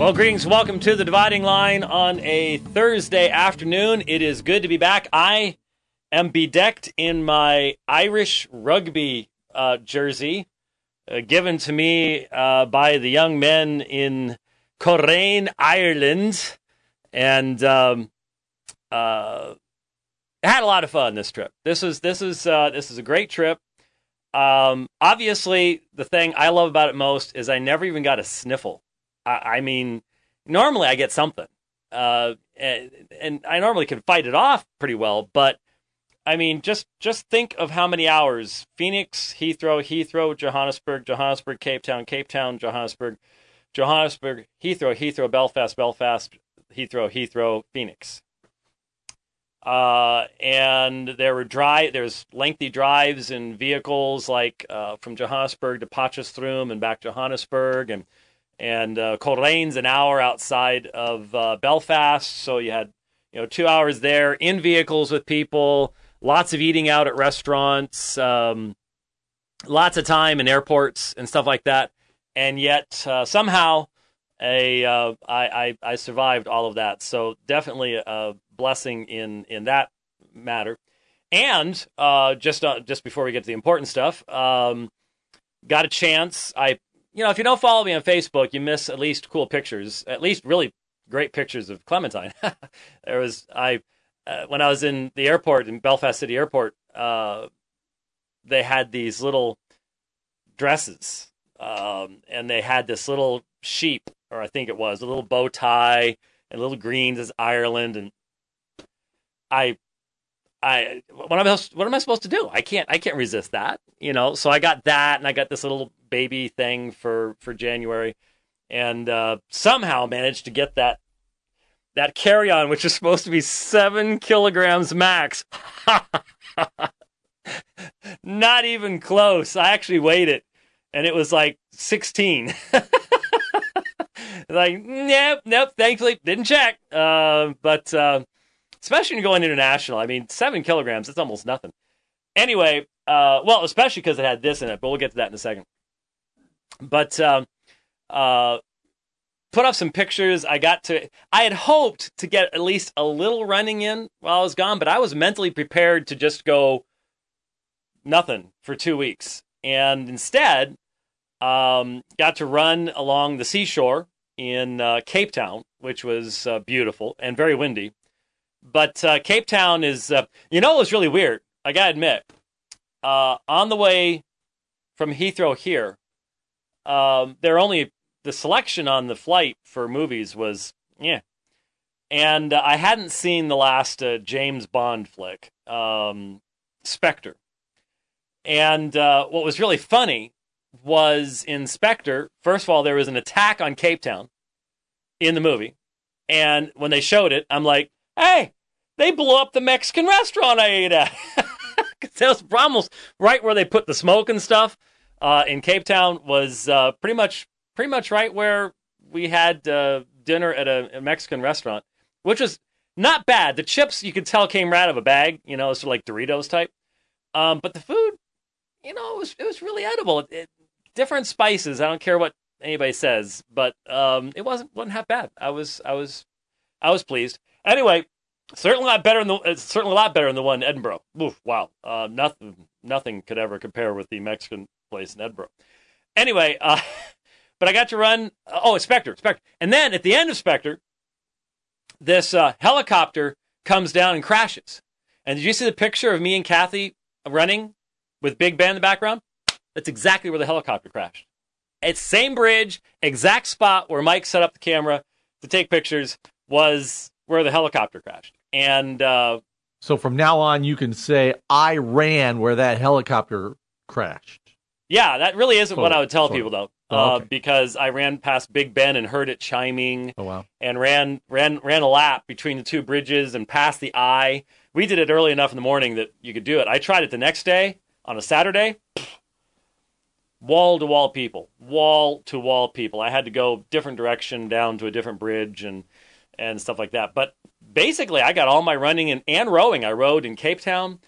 Well, greetings. Welcome to the Dividing Line on a Thursday afternoon. It is good to be back. I am bedecked in my Irish rugby jersey, given to me by the young men in Coleraine, Ireland, and had a lot of fun this trip. This is a great trip. Obviously, the thing I love about it most is I never even got a sniffle. I mean, normally I get something, and I normally can fight it off pretty well. But I mean, just think of how many hours: Phoenix, Heathrow, Johannesburg, Cape Town, Johannesburg, Heathrow, Belfast, Heathrow, Phoenix. And there's lengthy drives in vehicles like from Johannesburg to Potchefstroom and back to Johannesburg, and Coleraine's an hour outside of Belfast, so you had 2 hours there in vehicles with people, lots of eating out at restaurants, lots of time in airports and stuff like that, and yet somehow I survived all of that. So definitely a blessing in that matter. And just before we get to the important stuff, got a chance. If you don't follow me on Facebook, you miss at least cool pictures, at least really great pictures of Clementine. When I was in the airport, in Belfast City Airport, they had these little dresses, and they had this little sheep, or I think it was, a little bow tie and little greens as Ireland. And what am I supposed to do? I can't resist that, So I got that, and I got this little baby thing for January, and somehow managed to get that carry-on, which is supposed to be 7 kilograms max. Not even close. I actually weighed it, and it was like 16. Like, nope, thankfully didn't check. But especially when you're going international, I mean, 7 kilograms, that's almost nothing. Anyway, especially because it had this in it, but we'll get to that in a second. But put up some pictures. I had hoped to get at least a little running in while I was gone, but I was mentally prepared to just go nothing for 2 weeks. And instead, got to run along the seashore in Cape Town, which was beautiful and very windy. But Cape Town is, it was really weird. I gotta admit, on the way from Heathrow here, the selection on the flight for movies was, and I hadn't seen the last James Bond flick, Spectre. And what was really funny was in Spectre, first of all, there was an attack on Cape Town in the movie. And when they showed it, I'm like, hey, they blew up the Mexican restaurant I ate at. That was almost right where they put the smoke and stuff. In Cape Town was pretty much right where we had dinner at a Mexican restaurant, which was not bad. The chips, you could tell, came right out of a bag, sort of like Doritos type. But the food, it was really edible. Different spices. I don't care what anybody says, but it wasn't half bad. I was pleased. Anyway, certainly a lot better than the one in Edinburgh. Oof, wow. Nothing could ever compare with the Mexican place in Edinburgh. Anyway, but I got to run. It's Spectre. And then at the end of Spectre, this helicopter comes down and crashes. And did you see the picture of me and Kathy running with Big Ben in the background? That's exactly where the helicopter crashed. It's same bridge, exact spot where Mike set up the camera to take pictures was where the helicopter crashed. And so from now on, you can say, I ran where that helicopter crashed. Yeah, that really isn't what I would tell people, though. Okay. Because I ran past Big Ben and heard it chiming. Oh, wow. And ran a lap between the two bridges and past the eye. We did it early enough in the morning that you could do it. I tried it the next day on a Saturday. Wall-to-wall people. I had to go different direction down to a different bridge and stuff like that. But basically, I got all my running and rowing. I rowed in Cape Town,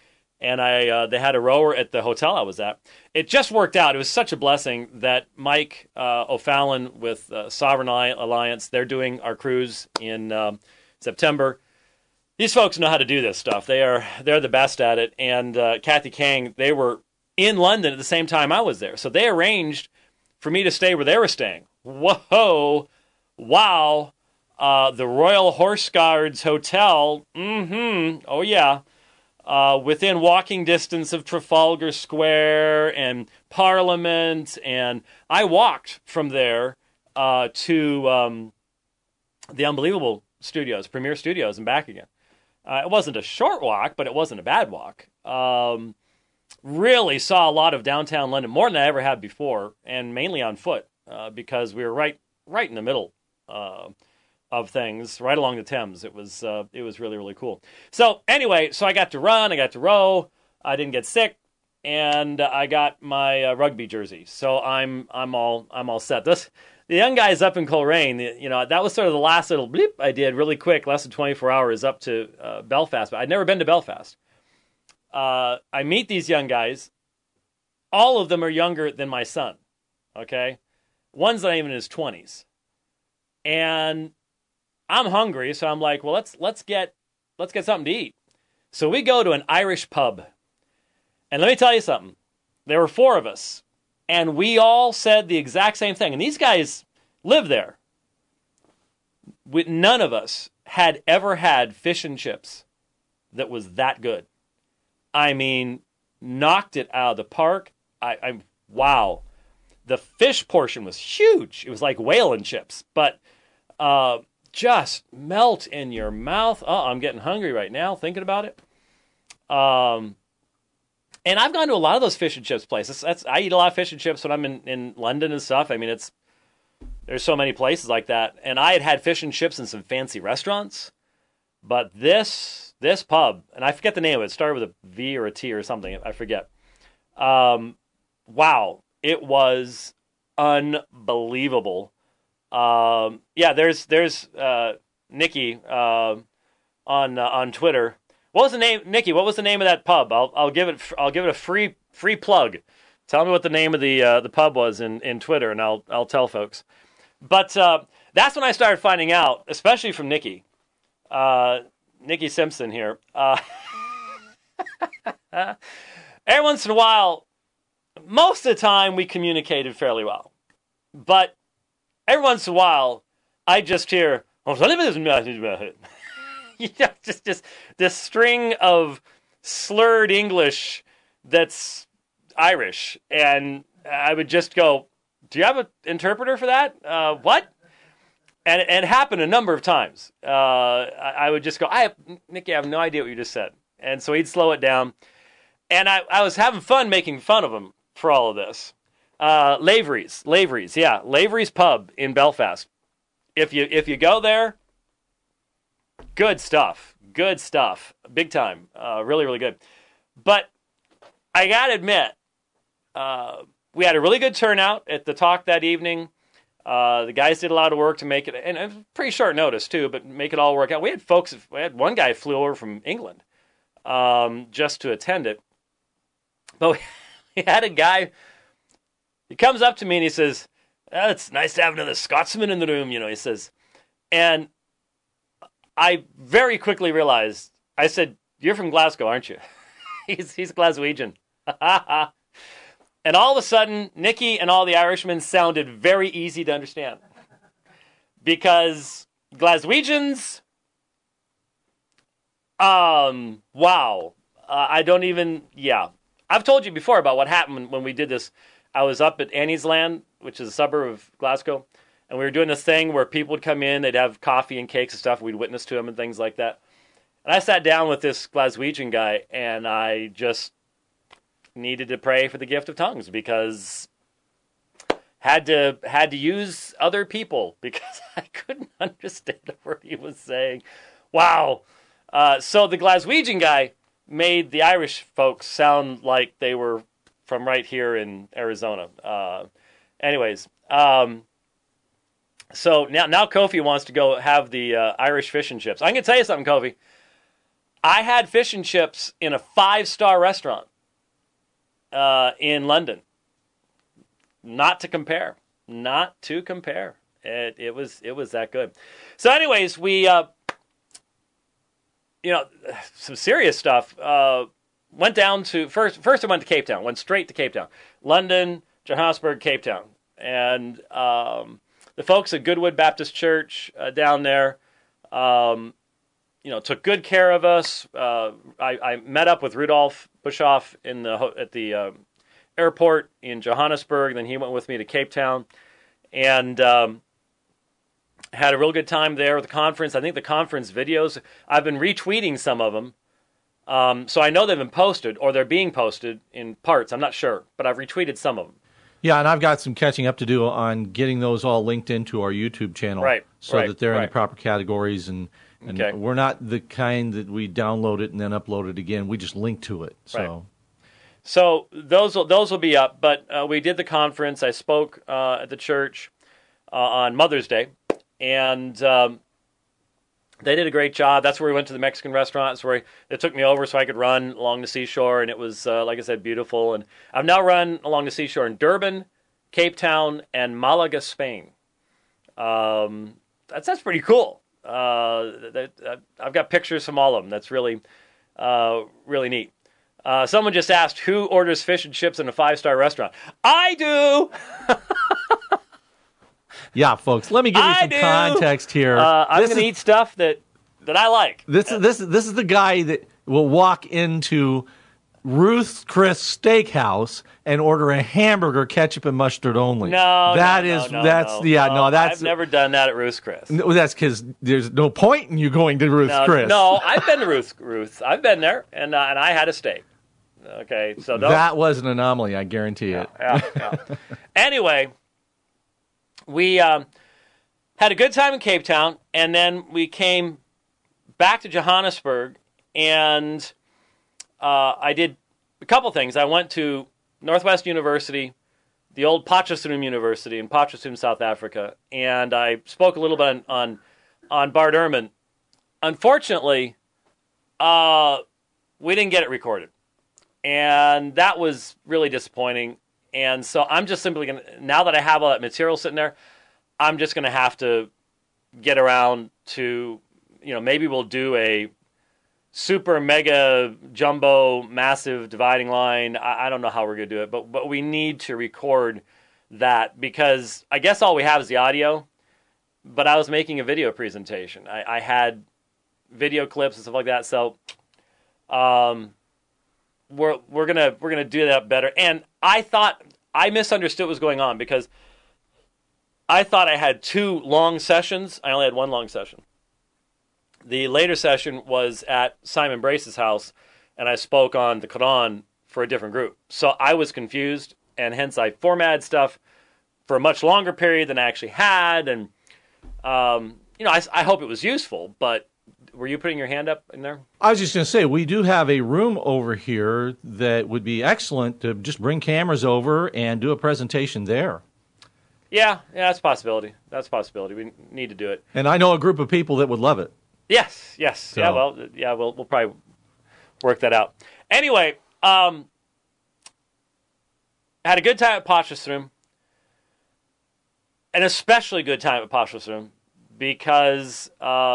and they had a rower at the hotel I was at. It just worked out. It was such a blessing that Mike O'Fallon with Sovereign Alliance, they're doing our cruise in September. These folks know how to do this stuff. They're the best at it. And Kathy Kang, they were in London at the same time I was there. So they arranged for me to stay where they were staying. Whoa. Wow. The Royal Horse Guards Hotel. Oh, yeah. Within walking distance of Trafalgar Square and Parliament. And I walked from there to the Unbelievable Studios, Premiere Studios, and back again. It wasn't a short walk, but it wasn't a bad walk. Really saw a lot of downtown London, more than I ever had before, and mainly on foot because we were right in the middle of things, right along the Thames. It was really, really cool. So anyway, so I got to run, I got to row, I didn't get sick, and I got my rugby jersey. So I'm all set. The young guys up in Coleraine, that was sort of the last little bleep I did really quick, less than 24 hours up to Belfast. But I'd never been to Belfast. I meet these young guys. All of them are younger than my son. Okay, one's not even in his 20s, and I'm hungry, so I'm like, well, let's get something to eat. So we go to an Irish pub, and let me tell you something. There were 4 of us. And we all said the exact same thing. And these guys live there. None of us had ever had fish and chips that was that good. I mean, knocked it out of the park. Wow. The fish portion was huge. It was like whale and chips. But just melt in your mouth. Oh, I'm getting hungry right now thinking about it. And I've gone to a lot of those fish and chips places. I eat a lot of fish and chips when I'm in London and stuff. I mean, there's so many places like that. And I had fish and chips in some fancy restaurants. But this pub, and I forget the name of it. It started with a V or a T or something. I forget. Wow. It was unbelievable. There's Nikki on Twitter. What was the name, Nikki? What was the name of that pub? I'll give it a free plug. Tell me what the name of the pub was in Twitter, and I'll tell folks. But that's when I started finding out, especially from Nikki Simpson here. Every once in a while, most of the time we communicated fairly well, but every once in a while I just hear. Just this string of slurred English that's Irish. And I would just go, do you have an interpreter for that? What? And it happened a number of times. I would just go, Nikki, I have no idea what you just said. And so he'd slow it down. And I was having fun making fun of him for all of this. Lavery's Pub in Belfast. If you go there, good stuff. Big time. Really, really good. But I got to admit, we had a really good turnout at the talk that evening. The guys did a lot of work to make it, and it was pretty short notice too, but make it all work out. We had one guy flew over from England just to attend it. But we had a guy, he comes up to me and he says, it's nice to have another Scotsman in the room, he says. And I very quickly realized, I said, you're from Glasgow, aren't you? He's Glaswegian. And all of a sudden, Nikki and all the Irishmen sounded very easy to understand. Because Glaswegians, wow. I've told you before about what happened when we did this. I was up at Annie's Land, which is a suburb of Glasgow. And we were doing this thing where people would come in, they'd have coffee and cakes and stuff. We'd witness to them and things like that. And I sat down with this Glaswegian guy, and I just needed to pray for the gift of tongues because had to use other people because I couldn't understand a word he was saying. Wow. So the Glaswegian guy made the Irish folks sound like they were from right here in Arizona. So now Kofi wants to go have the Irish fish and chips. I'm going to tell you something, Kofi. I had fish and chips in a 5-star restaurant in London. Not to compare. Not to compare. It was that good. So, anyways, we some serious stuff. Went down to first. I went to Cape Town. Went straight to Cape Town. London, Johannesburg, Cape Town, and the folks at Goodwood Baptist Church down there, took good care of us. I met up with Rudolph Bischoff at the airport in Johannesburg. And then he went with me to Cape Town, and had a real good time there with the conference. I think the conference videos, I've been retweeting some of them. So I know they've been posted, or they're being posted in parts. I'm not sure, but I've retweeted some of them. Yeah, and I've got some catching up to do on getting those all linked into our YouTube channel, so that they're in the proper categories. And okay. We're not the kind that we download it and then upload it again. We just link to it. So those will be up. But we did the conference. I spoke at the church on Mother's Day, and they did a great job. That's where we went to the Mexican restaurant. That's where they took me over so I could run along the seashore, and it was, like I said, beautiful. And I've now run along the seashore in Durban, Cape Town, and Malaga, Spain. That's pretty cool. I've got pictures from all of them. That's really, really neat. Someone just asked, who orders fish and chips in a 5-star restaurant? I do! Yeah, folks, let me give you some context here. I'm going to eat stuff that I like. This is the guy that will walk into Ruth's Chris Steakhouse and order a hamburger, ketchup and mustard only. No, that's I've never done that at Ruth's Chris. No, that's because there's no point in you going to Ruth's Chris. No, I've been to Ruth's. I've been there, and I had a steak. Okay, so that was an anomaly, I guarantee it. Yeah. Anyway. We had a good time in Cape Town, and then we came back to Johannesburg, and I did a couple things. I went to Northwest University, the old Potchefstroom University in Potchefstroom, South Africa, and I spoke a little bit on Bart Ehrman. Unfortunately, we didn't get it recorded, and that was really disappointing. And so I'm just simply going to, now that I have all that material sitting there, I'm just going to have to get around to, maybe we'll do a super mega jumbo massive dividing line. I don't know how we're going to do it, but we need to record that, because I guess all we have is the audio, but I was making a video presentation. I had video clips and stuff like that. So, we're gonna do that better. And I misunderstood what was going on, because I thought I had 2 long sessions. I only had 1 long session. The later session was at Simon Brace's house, and I spoke on the Quran for a different group. So I was confused, and hence I formatted stuff for a much longer period than I actually had. And I hope it was useful, but. Were you putting your hand up in there? I was just going to say, we do have a room over here that would be excellent to just bring cameras over and do a presentation there. Yeah, that's a possibility. We need to do it. And I know a group of people that would love it. Yes. So. We'll probably work that out. Anyway, had a good time at Potchefstroom. An especially good time at Potchefstroom, because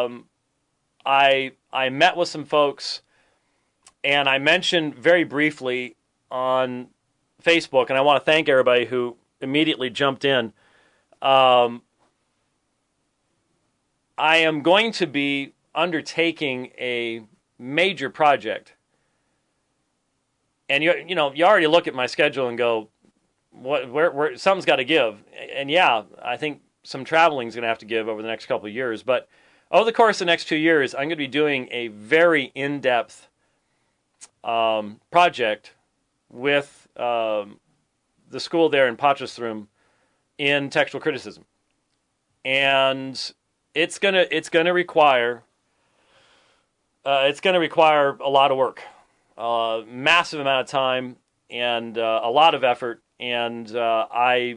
I met with some folks, and I mentioned very briefly on Facebook, and I want to thank everybody who immediately jumped in. I am going to be undertaking a major project, and you already look at my schedule and go, where something's got to give, and yeah, I think some traveling is going to have to give over the next couple of years, but. Over the course of the next 2 years, I'm going to be doing a very in-depth project with the school there in Potchefstroom in textual criticism, and it's gonna require a lot of work, massive amount of time, and a lot of effort, and I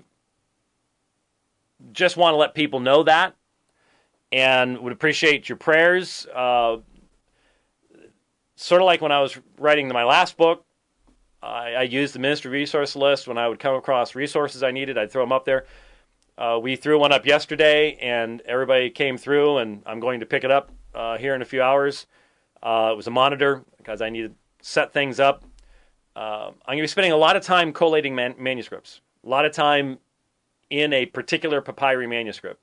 just want to let people know that. And would appreciate your prayers. sort of like when I was writing my last book, I used the ministry resource list. When I would come across resources I needed, I'd throw them up there. We threw one up yesterday, and everybody came through, and I'm going to pick it up here in a few hours. It was a monitor because I needed to set things up. I'm going to be spending a lot of time collating manuscripts, a lot of time in a particular papyri manuscript.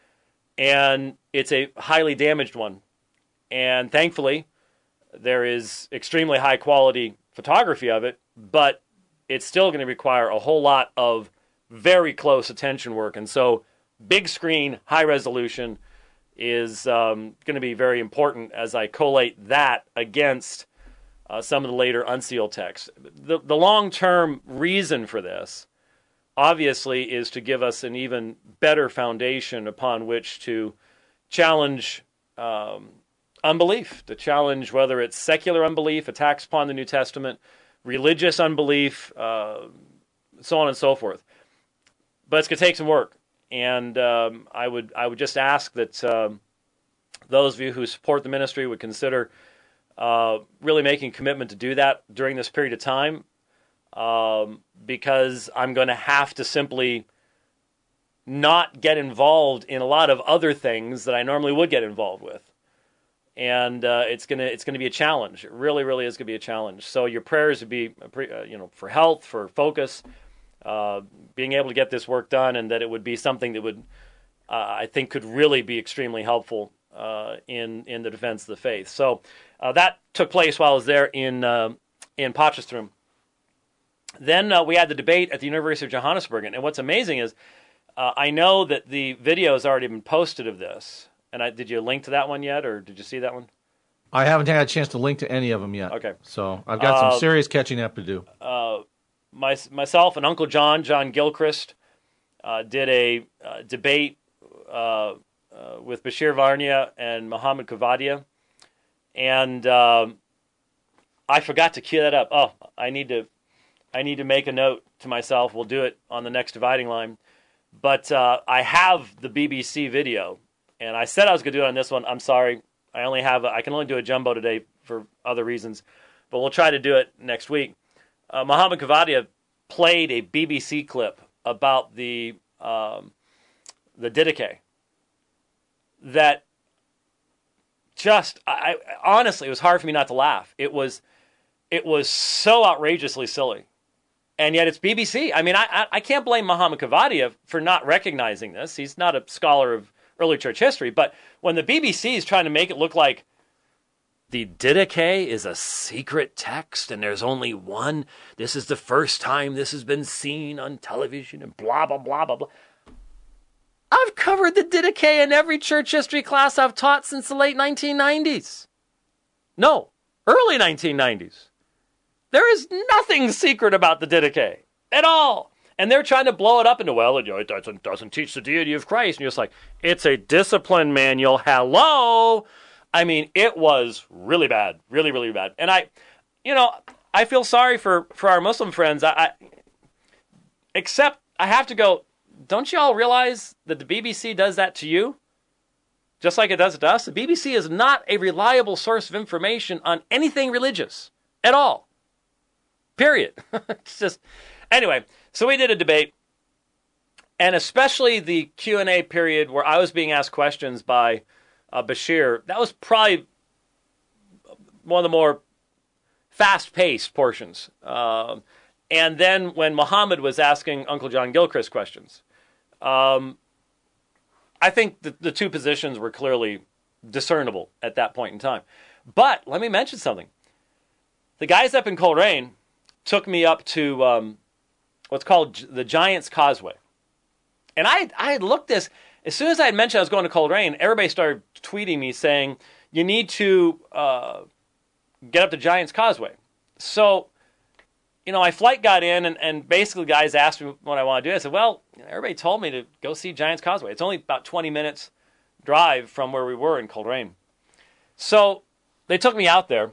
And it's a highly damaged one. And thankfully, there is extremely high quality photography of it, but it's still going to require a whole lot of very close attention work. And so big screen, high resolution is going to be very important as I collate that against some of the later unsealed texts. The long-term reason for this, obviously, is to give us an even better foundation upon which to challenge unbelief, to challenge whether it's secular unbelief, attacks upon the New Testament, religious unbelief, so on and so forth. But it's going to take some work, and I would just ask that those of you who support the ministry would consider really making a commitment to do that during this period of time, because I'm going to have to simply not get involved in a lot of other things that I normally would get involved with. And it's gonna be a challenge. It really, really is gonna be a challenge. So your prayers would be, for health, for focus, being able to get this work done, and that it would be something that would, I think, could really be extremely helpful in the defense of the faith. So that took place while I was there in Potchefstroom. Then we had the debate at the University of Johannesburg, and what's amazing is I know that the video has already been posted of this. And did you link to that one yet, or did you see that one? I haven't had a chance to link to any of them yet. Okay. So I've got some serious catching up to do. Myself and Uncle John Gilchrist, did a debate with Bashir Varnia and Muhammad Kuvadia. And I forgot to cue that up. Oh, I need to make a note to myself. We'll do it on the next dividing line. But I have the BBC video. And I said I was going to do it on this one. I'm sorry. I can only do a jumbo today for other reasons. But we'll try to do it next week. Muhammad Kuvadia played a BBC clip about the Didache. That just, honestly, it was hard for me not to laugh. It was so outrageously silly. And yet it's BBC. I mean, I can't blame Muhammad Kuvadia for not recognizing this. He's not a scholar of early church history, but when the BBC is trying to make it look like the Didache is a secret text and there's only one, this is the first time this has been seen on television and blah, blah, blah, blah, blah. I've covered the Didache in every church history class I've taught since the late 1990s. No, early 1990s. There is nothing secret about the Didache at all. And they're trying to blow it up into, well, it doesn't teach the deity of Christ. And you're just like, it's a discipline manual. Hello. I mean, it was really bad, really, really bad. And I feel sorry for our Muslim friends. Except I have to go, don't you all realize that the BBC does that to you? Just like it does it to us. The BBC is not a reliable source of information on anything religious at all. Period. It's just, anyway. So we did a debate, and especially the Q&A period where I was being asked questions by Bashir, that was probably one of the more fast-paced portions. And then when Muhammad was asking Uncle John Gilchrist questions, I think the two positions were clearly discernible at that point in time. But let me mention something. The guys up in Coleraine took me up to what's called the Giant's Causeway. And I had looked this, as soon as I had mentioned I was going to Coleraine, everybody started tweeting me saying, you need to get up to Giant's Causeway. So, my flight got in, and basically guys asked me what I want to do. I said, well, everybody told me to go see Giant's Causeway. It's only about 20 minutes drive from where we were in Coleraine. So they took me out there,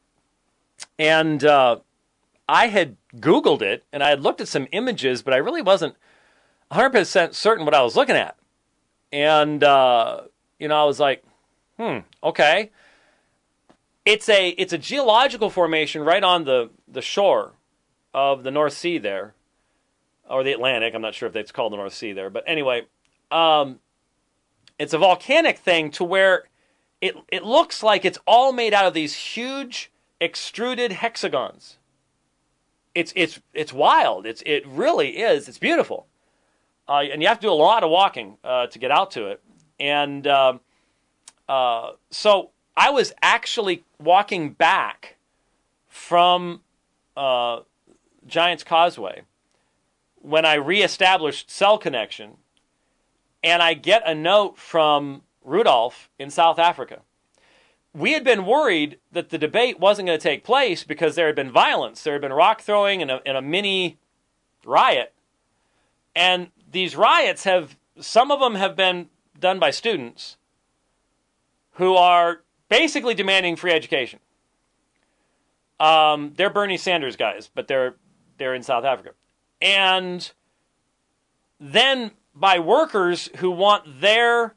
and I had Googled it, and I had looked at some images, but I really wasn't 100% certain what I was looking at. And, I was like, okay. it's a geological formation right on the shore of the North Sea there, or the Atlantic. I'm not sure if it's called the North Sea there, but anyway, it's a volcanic thing to where it looks like it's all made out of these huge extruded hexagons. It's wild. It really is. It's beautiful, and you have to do a lot of walking to get out to it. And so I was actually walking back from Giant's Causeway when I reestablished cell connection, and I get a note from Rudolph in South Africa. We had been worried that the debate wasn't going to take place because there had been violence. There had been rock throwing and a mini riot. And these riots some of them have been done by students who are basically demanding free education. They're Bernie Sanders guys, but they're in South Africa. And then by workers who want their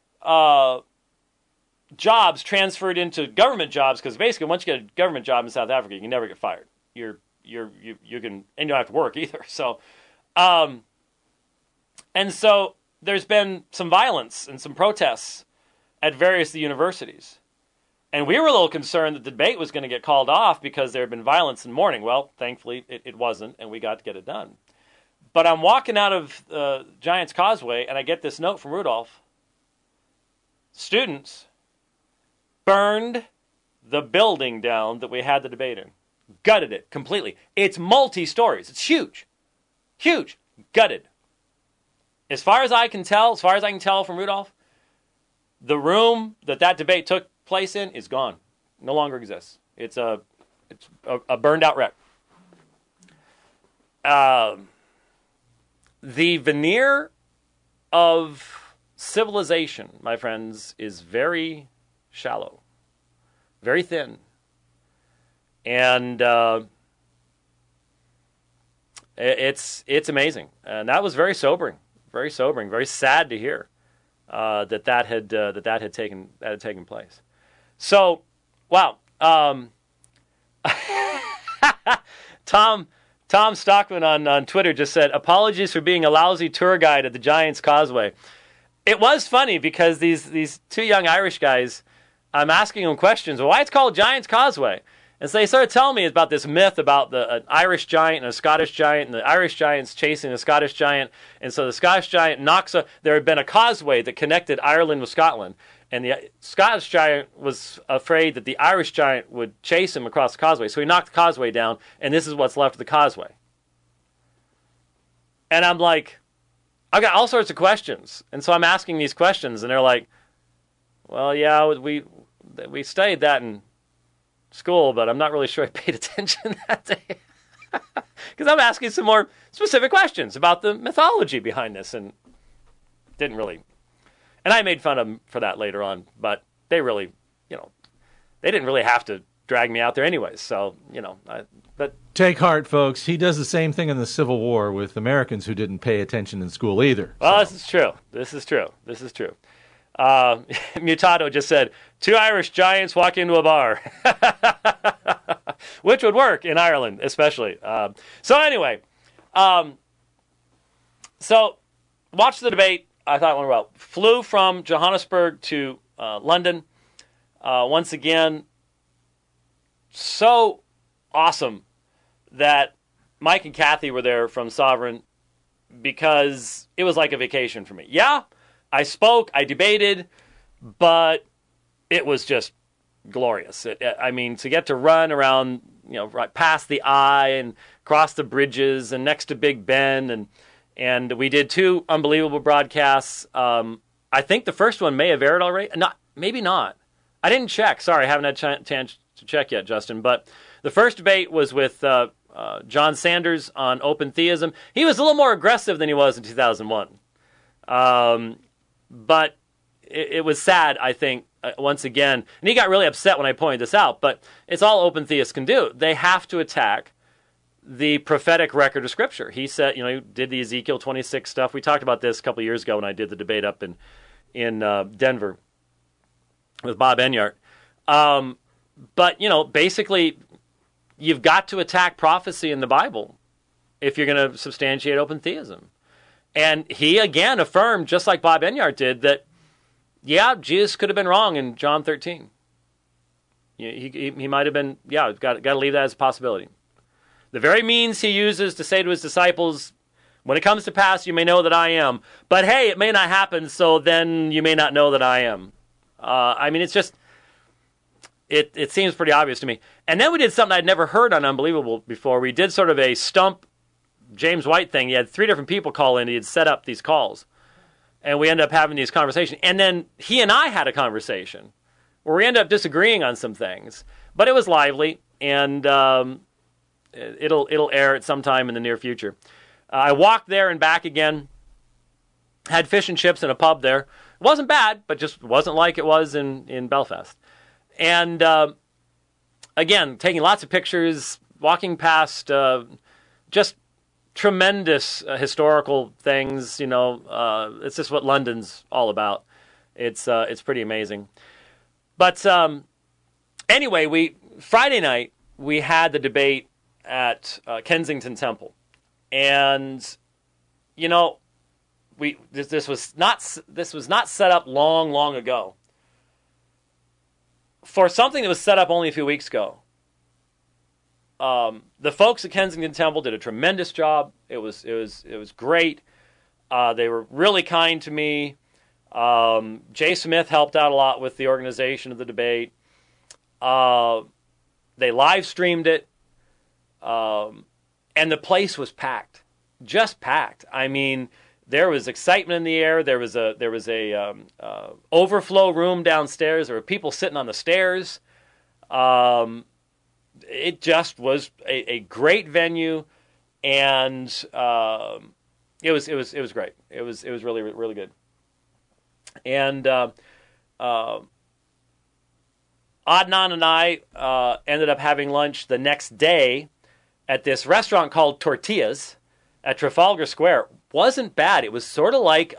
jobs transferred into government jobs, because basically once you get a government job in South Africa, you can never get fired. You can, and you don't have to work either. So, and so there's been some violence and some protests at various universities. And we were a little concerned that the debate was going to get called off because there had been violence and mourning. Well, thankfully it wasn't, and we got to get it done. But I'm walking out of Giant's Causeway, and I get this note from Rudolph. Students burned the building down that we had the debate in. Gutted it completely. It's multi-stories. It's huge. Huge. Gutted. As far as I can tell from Rudolph, the room that debate took place in is gone. No longer exists. It's a burned out wreck. The veneer of civilization, my friends, is very shallow, very thin, and it's amazing. And that was very sobering, very sad to hear that had taken place. So, wow, Tom Stockman on Twitter just said, apologies for being a lousy tour guide at the Giant's Causeway. It was funny because these two young Irish guys, I'm asking them questions. Well, why it's called Giant's Causeway? And so they started telling me about this myth about an Irish giant and a Scottish giant, and the Irish giant's chasing the Scottish giant. And so the Scottish giant there had been a causeway that connected Ireland with Scotland. And the Scottish giant was afraid that the Irish giant would chase him across the causeway. So he knocked the causeway down, and this is what's left of the causeway. And I'm like, I've got all sorts of questions. And so I'm asking these questions, and they're like, well, yeah, we studied that in school, but I'm not really sure I paid attention that day. Because I'm asking some more specific questions about the mythology behind this, and didn't really. And I made fun of them for that later on, but they really, they didn't really have to drag me out there anyways. So, but take heart, folks. He does the same thing in the Civil War with Americans who didn't pay attention in school either. Well, so. This is true. Mutato just said, 2 Irish giants walk into a bar, which would work in Ireland, especially. So anyway, so watch the debate. I thought it went well. Flew from Johannesburg to London. Once again, so awesome that Mike and Kathy were there from Sovereign, because it was like a vacation for me. Yeah, I spoke, I debated, but it was just glorious. To get to run around, right past the Eye and across the bridges and next to Big Ben, and we did 2 unbelievable broadcasts. I think the first one may have aired already. Maybe not. I didn't check. Sorry, I haven't had a chance to check yet, Justin. But the first debate was with John Sanders on open theism. He was a little more aggressive than he was in 2001. But it was sad, I think, once again. And he got really upset when I pointed this out. But it's all open theists can do. They have to attack the prophetic record of Scripture. He said, he did the Ezekiel 26 stuff. We talked about this a couple of years ago when I did the debate up in Denver with Bob Enyart. But, basically, you've got to attack prophecy in the Bible if you're going to substantiate open theism. And he, again, affirmed, just like Bob Enyart did, that, Jesus could have been wrong in John 13. He might have been, got to leave that as a possibility. The very means he uses to say to his disciples, when it comes to pass, you may know that I am. But hey, it may not happen, so then you may not know that I am. It's just, it seems pretty obvious to me. And then we did something I'd never heard on Unbelievable before. We did sort of a stump James White thing. He had 3 different people call in. He had set up these calls. And we ended up having these conversations. And then he and I had a conversation where we ended up disagreeing on some things. But it was lively, and it'll air at some time in the near future. I walked there and back again. Had fish and chips in a pub there. It wasn't bad, but just wasn't like it was in Belfast. And again, taking lots of pictures, walking past just tremendous historical things. It's just what London's all about. It's pretty amazing. But anyway, Friday night we had the debate at Kensington Temple, and this was not set up long ago for something that was set up only a few weeks ago. The folks at Kensington Temple did a tremendous job. It was great. They were really kind to me. Jay Smith helped out a lot with the organization of the debate. They live streamed it, and the place was packed, just packed. I mean, there was excitement in the air. There was a overflow room downstairs. There were people sitting on the stairs. It just was a great venue, and it was great. It was really, really good. And Adnan and I ended up having lunch the next day at this restaurant called Tortillas at Trafalgar Square. Wasn't bad. It was sort of like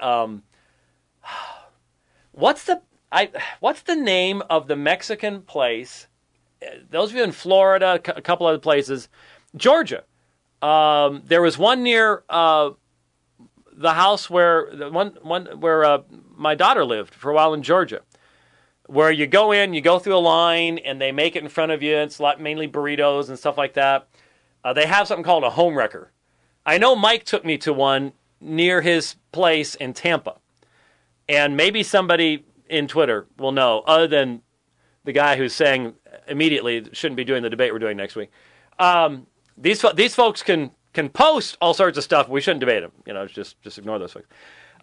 what's the name of the Mexican place? Those of you in Florida, a couple other places, Georgia. There was one near the house where my daughter lived for a while in Georgia, where you go in, you go through a line, and they make it in front of you. It's mainly burritos and stuff like that. They have something called a home wrecker. I know Mike took me to one near his place in Tampa, and maybe somebody in Twitter will know, other than the guy who's saying immediately shouldn't be doing the debate we're doing next week. These folks can post all sorts of stuff. We shouldn't debate them. Just ignore those folks.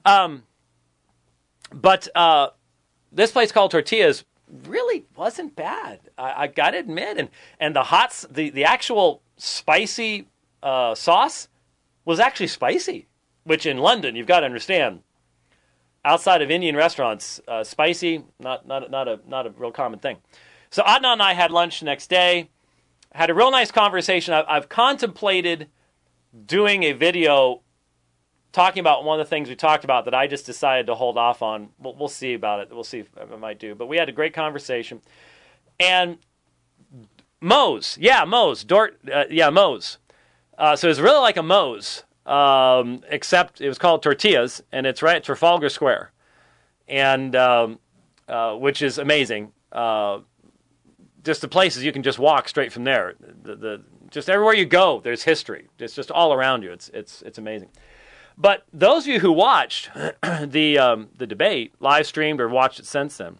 But this place called Tortillas really wasn't bad. I got to admit, and the actual spicy sauce was actually spicy, which in London you've got to understand. Outside of Indian restaurants, spicy not a real common thing. So Adnan and I had lunch the next day. Had a real nice conversation. I've contemplated doing a video talking about one of the things we talked about that I just decided to hold off on. We'll see about it. We'll see if I might do. But we had a great conversation. And Moe's. Moe's. So it was really like a Moe's, except it was called Tortillas, and it's right at Trafalgar Square, and which is amazing. Just the places you can just walk straight from there. Just everywhere you go, there's history. It's just all around you. It's amazing. But those of you who watched the debate, live streamed or watched it since then,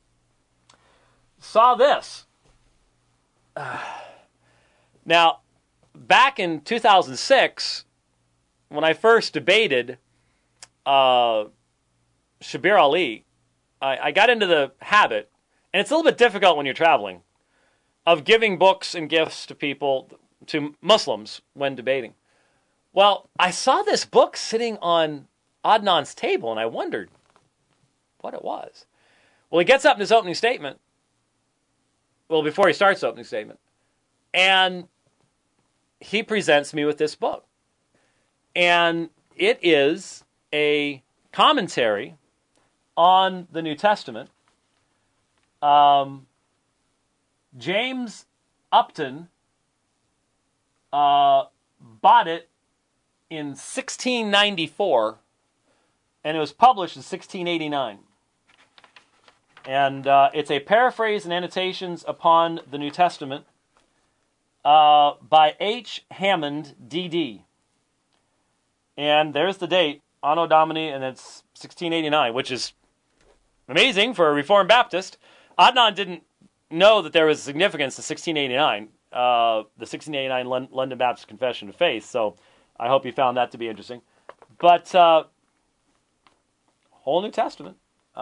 saw this. Now, back in 2006, when I first debated Shabir Ali, I got into the habit, and it's a little bit difficult when you're traveling, of giving books and gifts to people, to Muslims, when debating. Well, I saw this book sitting on Adnan's table, and I wondered what it was. Well, he gets up in his opening statement. Well, before he starts the opening statement. And he presents me with this book. And it is a commentary on the New Testament. James Upton bought it in 1694, and it was published in 1689. And it's a paraphrase and annotations upon the New Testament by H. Hammond, D.D. And there's the date, Anno Domini, and it's 1689, which is amazing for a Reformed Baptist. Adnan didn't know that there was significance to 1689, the 1689 London Baptist Confession of Faith, so I hope you found that to be interesting. But whole New Testament.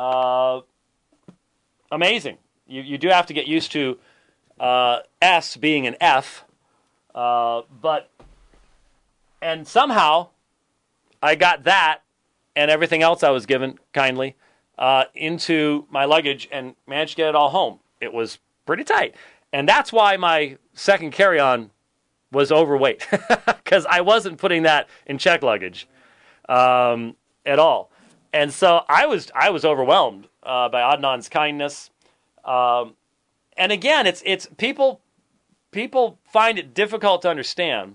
Amazing. You do have to get used to S being an F, and somehow I got that and everything else I was given kindly into my luggage and managed to get it all home. It was pretty tight. And that's why my second carry-on was overweight, because I wasn't putting that in check luggage at all. And so I was overwhelmed by Adnan's kindness. And again, it's people find it difficult to understand.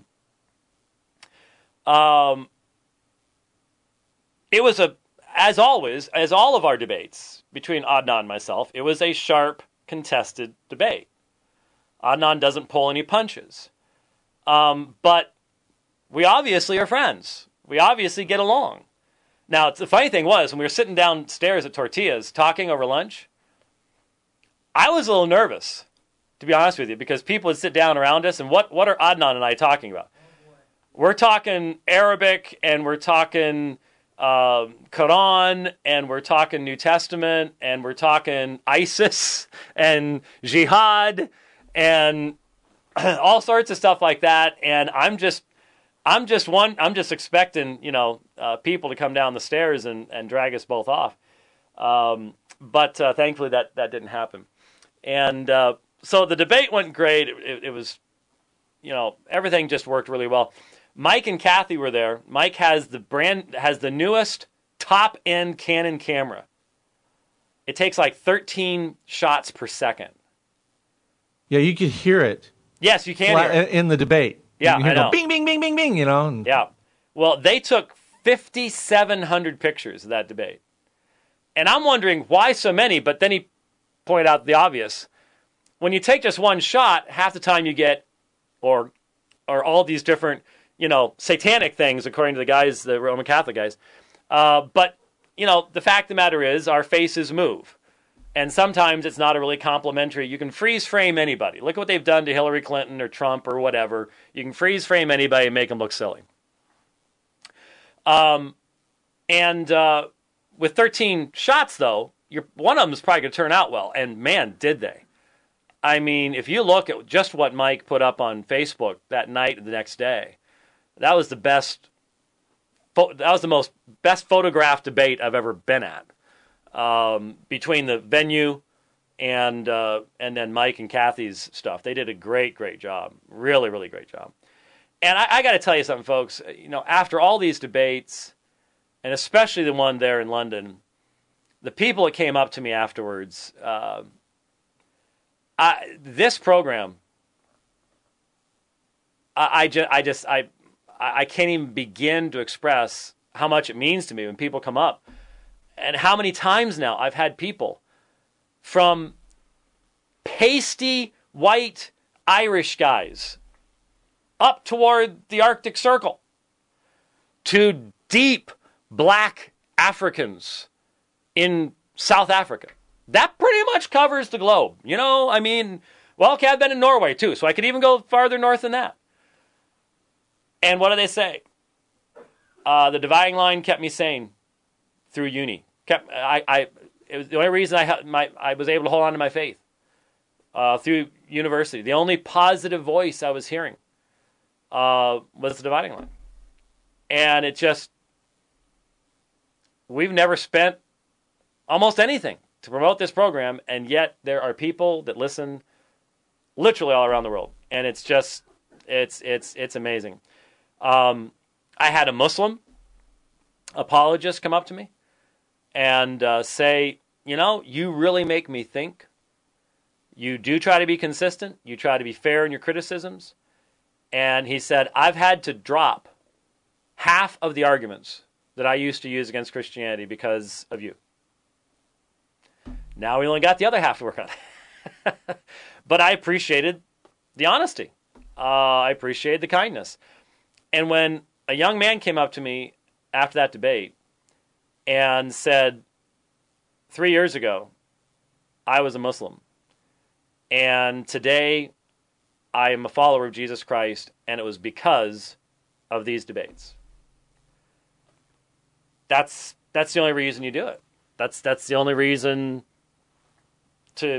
It was as always, as all of our debates between Adnan and myself, it was a sharp, contested debate. Adnan doesn't pull any punches. But we obviously are friends. We obviously get along. Now, the funny thing was, when we were sitting downstairs at Tortillas talking over lunch, I was a little nervous, to be honest with you, because people would sit down around us, and what are Adnan and I talking about? We're talking Arabic, and we're talking Quran, and we're talking New Testament, and we're talking ISIS and jihad and all sorts of stuff like that. And I'm just expecting, people to come down the stairs and drag us both off. But thankfully that didn't happen. And so the debate went great. It was, everything just worked really well. Mike and Kathy were there. Mike has the newest top-end Canon camera. It takes like 13 shots per second. Yeah, you could hear it. Yes, you can hear it. In the debate. Yeah, I know. Go, bing, bing, bing, bing, bing, Yeah. Well, they took 5,700 pictures of that debate. And I'm wondering why so many, but then he pointed out the obvious. When you take just one shot, half the time you get, or all these different, satanic things, according to the guys, the Roman Catholic guys. But, the fact of the matter is our faces move. And sometimes it's not a really complimentary. You can freeze frame anybody. Look at what they've done to Hillary Clinton or Trump or whatever. You can freeze frame anybody and make them look silly. With 13 shots, though, one of them is probably going to turn out well. And man, did they. I mean, if you look at just what Mike put up on Facebook that night and the next day, that was the best. That was the most best photographed debate I've ever been at. Between the venue and then Mike and Kathy's stuff. They did a great job. Really, really great job. And I got to tell you something, folks. After all these debates, and especially the one there in London, the people that came up to me afterwards, this program, I can't even begin to express how much it means to me when people come up. And how many times now I've had people from pasty white Irish guys up toward the Arctic Circle to deep black Africans in South Africa. That pretty much covers the globe. I've been in Norway too, so I could even go farther north than that. And what do they say? The dividing line kept me sane through uni. It was the only reason I was able to hold on to my faith through university. The only positive voice I was hearing was the dividing line. And we've never spent almost anything to promote this program, and yet there are people that listen literally all around the world. And it's amazing. I had a Muslim apologist come up to me and say, you really make me think. You do try to be consistent. You try to be fair in your criticisms. And he said, I've had to drop half of the arguments that I used to use against Christianity because of you. Now we only got the other half to work on. But I appreciated the honesty. I appreciated the kindness. And when a young man came up to me after that debate and said, 3 years ago, I was a Muslim. And today, I am a follower of Jesus Christ, and it was because of these debates. That's the only reason you do it. That's the only reason to,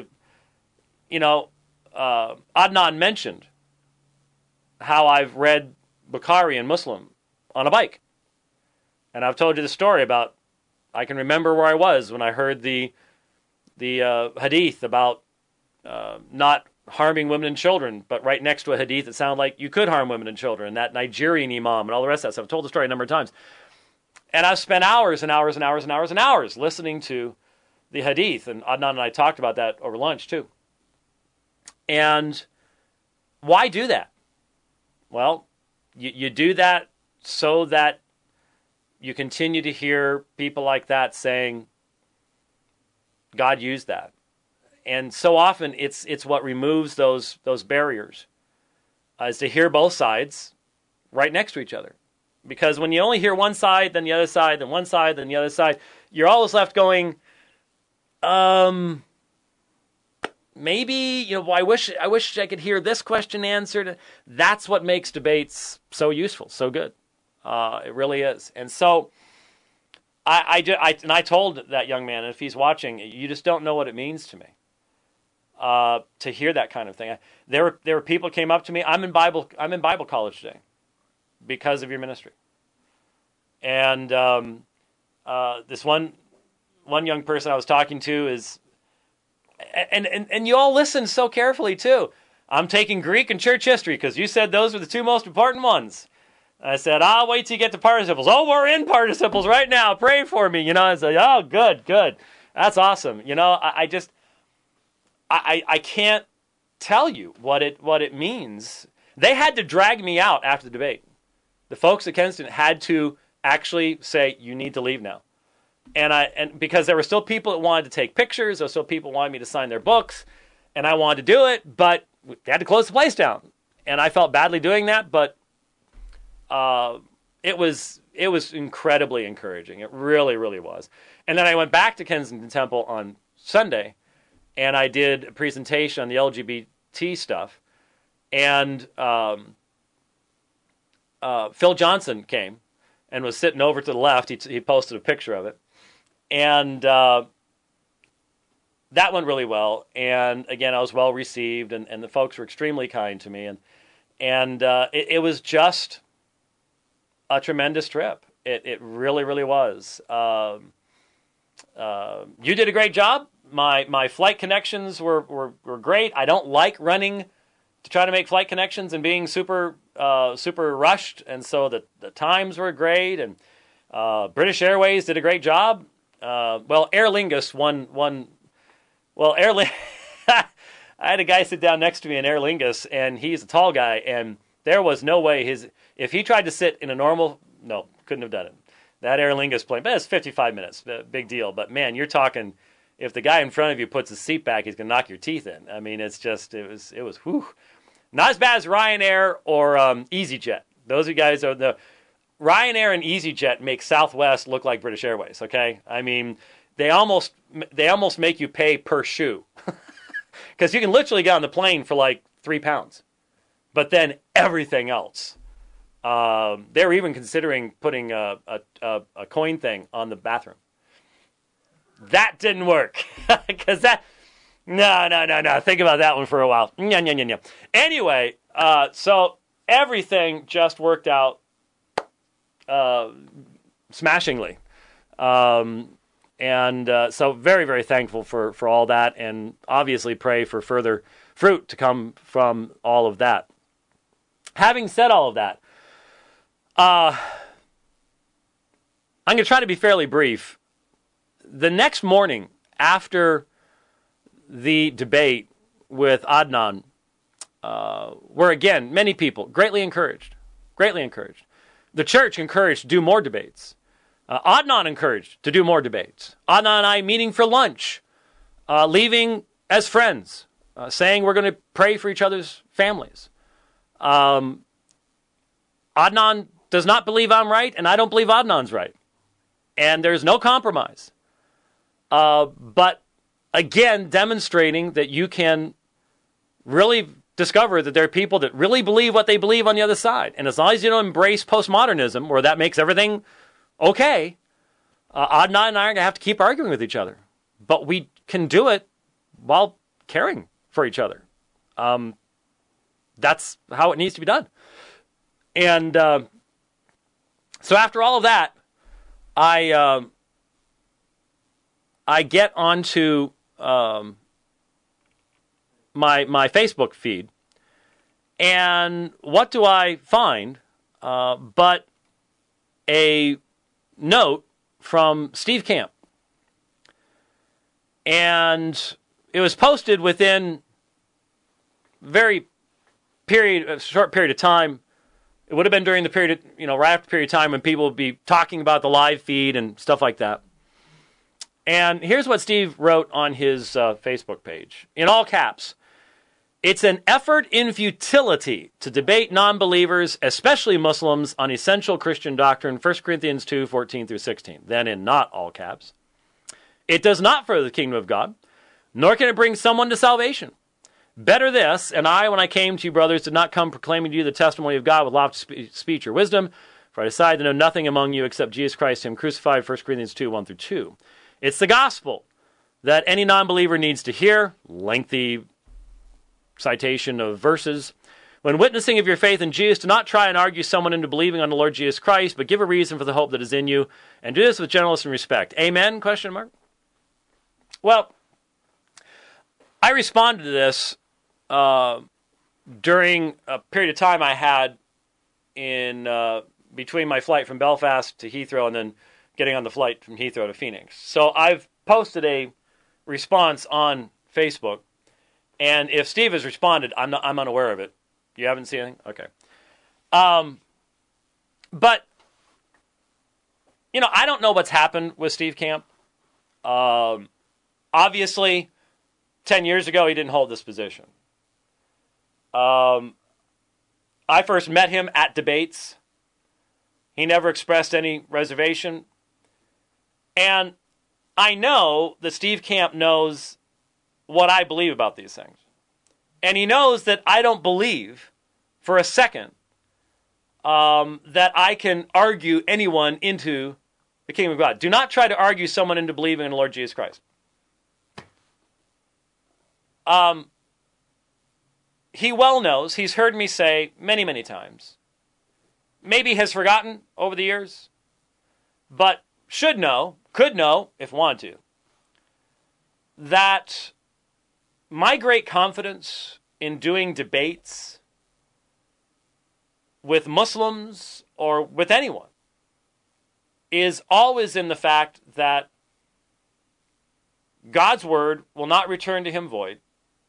Adnan mentioned how I've read Bukhari and Muslim on a bike. And I've told you the story about, I can remember where I was when I heard the hadith about not harming women and children, but right next to a hadith that sounded like you could harm women and children, that Nigerian imam and all the rest of that stuff. I've told the story a number of times. And I've spent hours and hours and hours and hours and hours listening to the hadith, and Adnan and I talked about that over lunch too. And why do that? Well, you do that so that you continue to hear people like that saying, God used that. And so often it's what removes those barriers, is to hear both sides right next to each other. Because when you only hear one side, then the other side, then one side, then the other side, you're always left going, maybe, I wish I could hear this question answered. That's what makes debates so useful, so good. It really is. And so I told that young man, and if he's watching, you just don't know what it means to me to hear that kind of thing. There were people came up to me. I'm in Bible college today because of your ministry. And this one young person I was talking to is, and you all listen so carefully too. I'm taking Greek and church history because you said those were the two most important ones. I said, I'll wait till you get to participles. Oh, we're in participles right now. Pray for me. I said, oh, good. That's awesome. I can't tell you what it means. They had to drag me out after the debate. The folks at Kensington had to actually say, you need to leave now. And because there were still people that wanted to take pictures, there were still people who wanted me to sign their books, and I wanted to do it, but they had to close the place down. And I felt badly doing that, but it was incredibly encouraging. It really, really was. And then I went back to Kensington Temple on Sunday, and I did a presentation on the LGBT stuff. And Phil Johnson came and was sitting over to the left. He posted a picture of it. And that went really well. And again, I was well received, and the folks were extremely kind to me. And it was just a tremendous trip. It really, really was. You did a great job. My flight connections were great. I don't like running to try to make flight connections and being super rushed, and so the times were great. And British Airways did a great job. Aer Lingus won. Well, I had a guy sit down next to me in Aer Lingus, and he's a tall guy, and there was no way if he tried to sit in a normal, no, couldn't have done it. That Aer Lingus plane, but it's 55 minutes, big deal. But man, you're talking, if the guy in front of you puts his seat back, he's going to knock your teeth in. I mean, it was whew. Not as bad as Ryanair or EasyJet. Those guys are the Ryanair and EasyJet make Southwest look like British Airways. Okay, I mean they almost make you pay per shoe because you can literally get on the plane for like £3, but then everything else. They were even considering putting a coin thing on the bathroom. That didn't work because that. No. Think about that one for a while. No. Anyway, so everything just worked out smashingly. So very, very thankful for all that, and obviously pray for further fruit to come from all of that. Having said all of that, I'm going to try to be fairly brief. The next morning after the debate with Adnan were, again, many people greatly encouraged. The church encouraged to do more debates. Adnan encouraged to do more debates. Adnan and I meeting for lunch, leaving as friends, saying we're going to pray for each other's families. Adnan does not believe I'm right, and I don't believe Adnan's right. And there's no compromise. But again, demonstrating that you can really discover that there are people that really believe what they believe on the other side. And as long as you don't embrace postmodernism, where that makes everything okay, Adnan and I are going to have to keep arguing with each other. But we can do it while caring for each other. That's how it needs to be done. And so after all of that, I get onto my Facebook feed, and what do I find but a note from Steve Camp. And it was posted within a short period of time. It would have been during the period, right after the period of time when people would be talking about the live feed and stuff like that. And here's what Steve wrote on his Facebook page, in all caps. It's an effort in futility to debate non-believers, especially Muslims, on essential Christian doctrine, 1 Corinthians 2, 14 through 16. Then in not all caps. It does not further the kingdom of God, nor can it bring someone to salvation. Better this, and I, when I came to you, brothers, did not come proclaiming to you the testimony of God with lofty speech or wisdom, for I decided to know nothing among you except Jesus Christ, him crucified, 1 Corinthians 2, 1 through 2. It's the gospel that any non-believer needs to hear, lengthy citation of verses. When witnessing of your faith in Jesus, do not try and argue someone into believing on the Lord Jesus Christ, but give a reason for the hope that is in you, and do this with gentleness and respect. Amen? ? Well, I responded to this during a period of time I had in between my flight from Belfast to Heathrow and then getting on the flight from Heathrow to Phoenix. So I've posted a response on Facebook, and if Steve has responded, I'm unaware of it. You haven't seen anything? Okay. But, I don't know what's happened with Steve Camp. Obviously, 10 years ago, he didn't hold this position. I first met him at debates. He never expressed any reservation. And I know that Steve Camp knows what I believe about these things. And he knows that I don't believe for a second that I can argue anyone into the kingdom of God. Do not try to argue someone into believing in the Lord Jesus Christ. He well knows, he's heard me say many, many times, maybe has forgotten over the years, but should know, could know, if wanted to, that my great confidence in doing debates with Muslims or with anyone is always in the fact that God's word will not return to him void.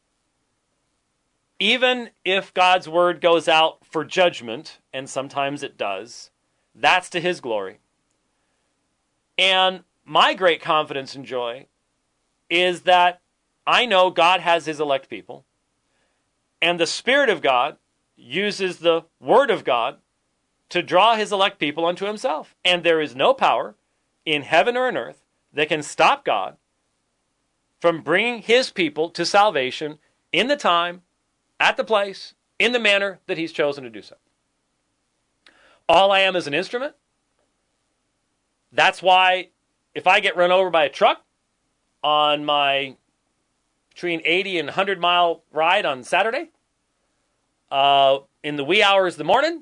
Even if God's word goes out for judgment, and sometimes it does, that's to his glory. And my great confidence and joy is that I know God has his elect people, and the Spirit of God uses the Word of God to draw his elect people unto himself. And there is no power in heaven or in earth that can stop God from bringing his people to salvation in the time, at the place, in the manner that he's chosen to do so. All I am is an instrument. That's why if I get run over by a truck on my between 80 and 100 mile ride on Saturday, in the wee hours of the morning,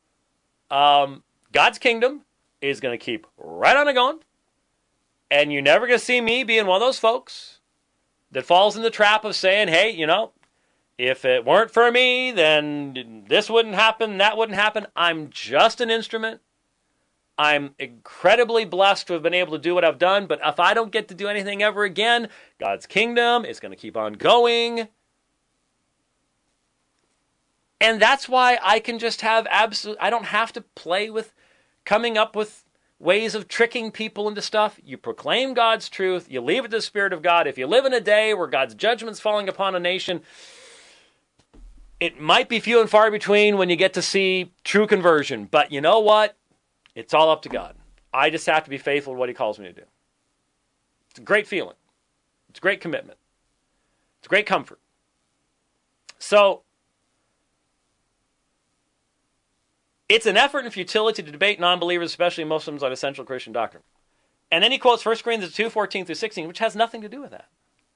God's kingdom is going to keep right on going. And you're never going to see me being one of those folks that falls in the trap of saying, hey, if it weren't for me, then this wouldn't happen, that wouldn't happen. I'm just an instrument. I'm incredibly blessed to have been able to do what I've done, but if I don't get to do anything ever again, God's kingdom is going to keep on going, And that's why I can just have I don't have to play with coming up with ways of tricking people into stuff. You proclaim God's truth. You leave it to the Spirit of God. If you live in a day where God's judgment's falling upon a nation, it might be few and far between when you get to see true conversion. But you know what? It's all up to God. I just have to be faithful to what he calls me to do. It's a great feeling. It's a great commitment. It's a great comfort. So, it's an effort and futility to debate non-believers, especially Muslims, on essential Christian doctrine. And then he quotes 1 Corinthians 2:14 through 16, which has nothing to do with that.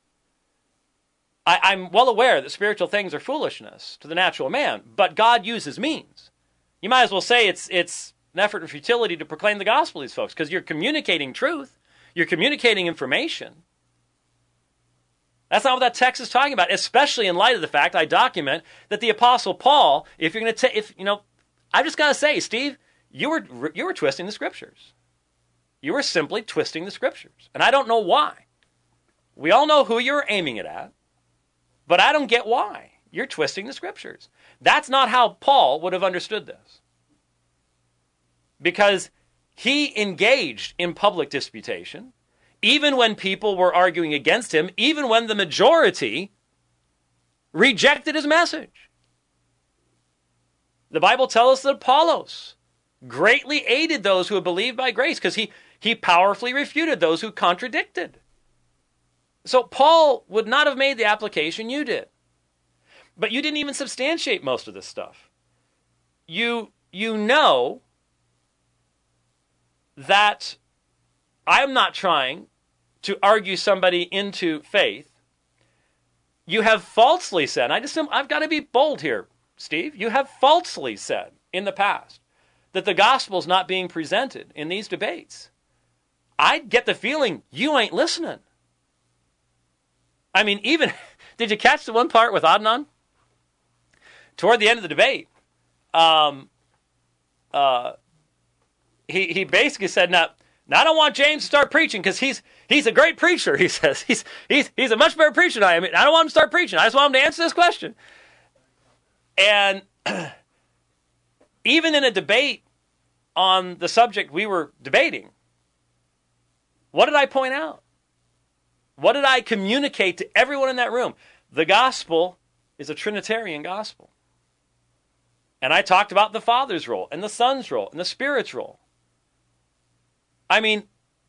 I'm well aware that spiritual things are foolishness to the natural man, but God uses means. You might as well say it's an effort and futility to proclaim the gospel to these folks, because you're communicating truth. You're communicating information. That's not what that text is talking about, especially in light of the fact I document that the Apostle Paul, if you're going to I've just got to say, Steve, you were twisting the Scriptures. You were simply twisting the Scriptures. And I don't know why. We all know who you're aiming it at, but I don't get why. You're twisting the Scriptures. That's not how Paul would have understood this. Because he engaged in public disputation, even when people were arguing against him, even when the majority rejected his message. The Bible tells us that Apollos greatly aided those who had believed by grace, because he powerfully refuted those who contradicted. So Paul would not have made the application you did. But you didn't even substantiate most of this stuff. You know that I am not trying to argue somebody into faith. You have falsely said, I've got to be bold here, Steve, you have falsely said in the past that the gospel is not being presented in these debates. I get the feeling you ain't listening. I mean, did you catch the one part with Adnan? Toward the end of the debate, he basically said, now I don't want James to start preaching because he's a great preacher, he says. He's a much better preacher than I am. I don't want him to start preaching. I just want him to answer this question. And even in a debate on the subject we were debating, what did I point out? What did I communicate to everyone in that room? The gospel is a Trinitarian gospel. And I talked about the Father's role, and the Son's role, and the Spirit's role. I mean,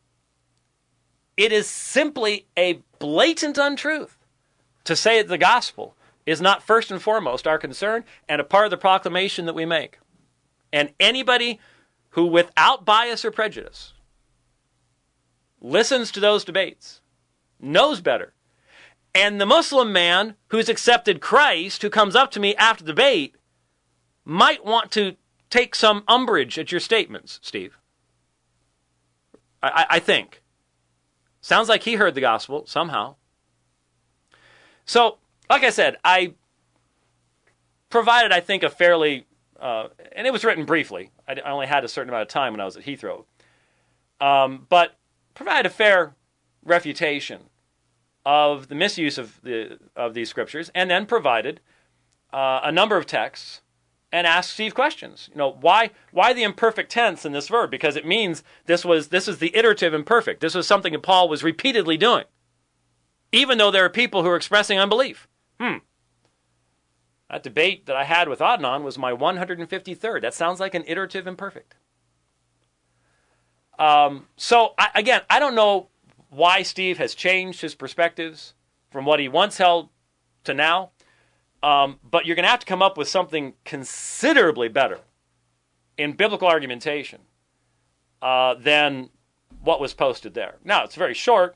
it is simply a blatant untruth to say that the gospel is not first and foremost our concern and a part of the proclamation that we make. And anybody who, without bias or prejudice, listens to those debates knows better. And the Muslim man who's accepted Christ, who comes up to me after the debate, might want to take some umbrage at your statements, Steve. I think. Sounds like he heard the gospel somehow. So, like I said, I provided, I think, a fairly, and it was written briefly. I only had a certain amount of time when I was at Heathrow. But provided a fair refutation of the misuse of these scriptures, and then provided a number of texts and asked Steve questions. Why the imperfect tense in this verb? Because it means this is the iterative imperfect. This was something that Paul was repeatedly doing, even though there are people who are expressing unbelief. That debate that I had with Adnan was my 153rd. That sounds like an iterative imperfect. So, I don't know why Steve has changed his perspectives from what he once held to now, but you're going to have to come up with something considerably better in biblical argumentation than what was posted there. Now, it's very short,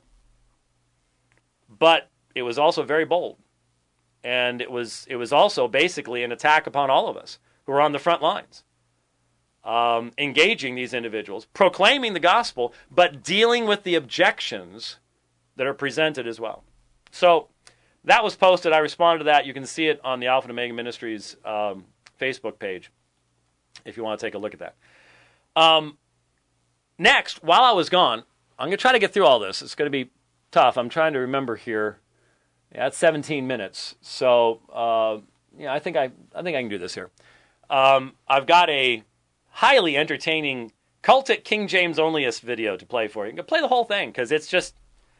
but it was also very bold. And it was also basically an attack upon all of us who are on the front lines, engaging these individuals, proclaiming the gospel, but dealing with the objections that are presented as well. So that was posted. I responded to that. You can see it on the Alpha and Omega Ministries Facebook page if you want to take a look at that. Next, while I was gone, I'm going to try to get through all this. It's going to be tough. I'm trying to remember here. Yeah, it's 17 minutes. So I think I can do this here. I've got a highly entertaining Cultic King James Onlyist video to play for you. You can play the whole thing because it's just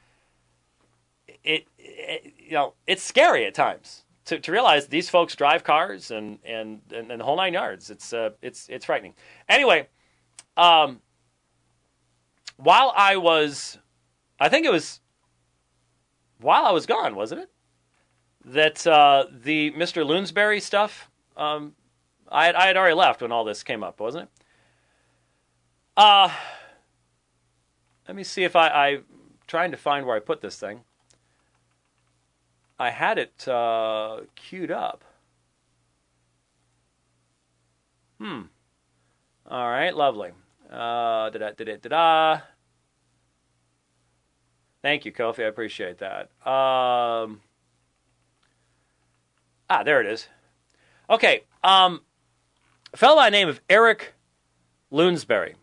it's scary at times to realize these folks drive cars and the whole 9 yards. It's frightening. Anyway, while I was gone, wasn't it? That the Mr. Loonsberry stuff, I had already left when all this came up, wasn't it? Let me see if I'm trying to find where I put this thing. I had it queued up. All right, lovely. Thank you, Kofi. I appreciate that. There it is. Okay. A fellow by the name of Eric Loonsberry.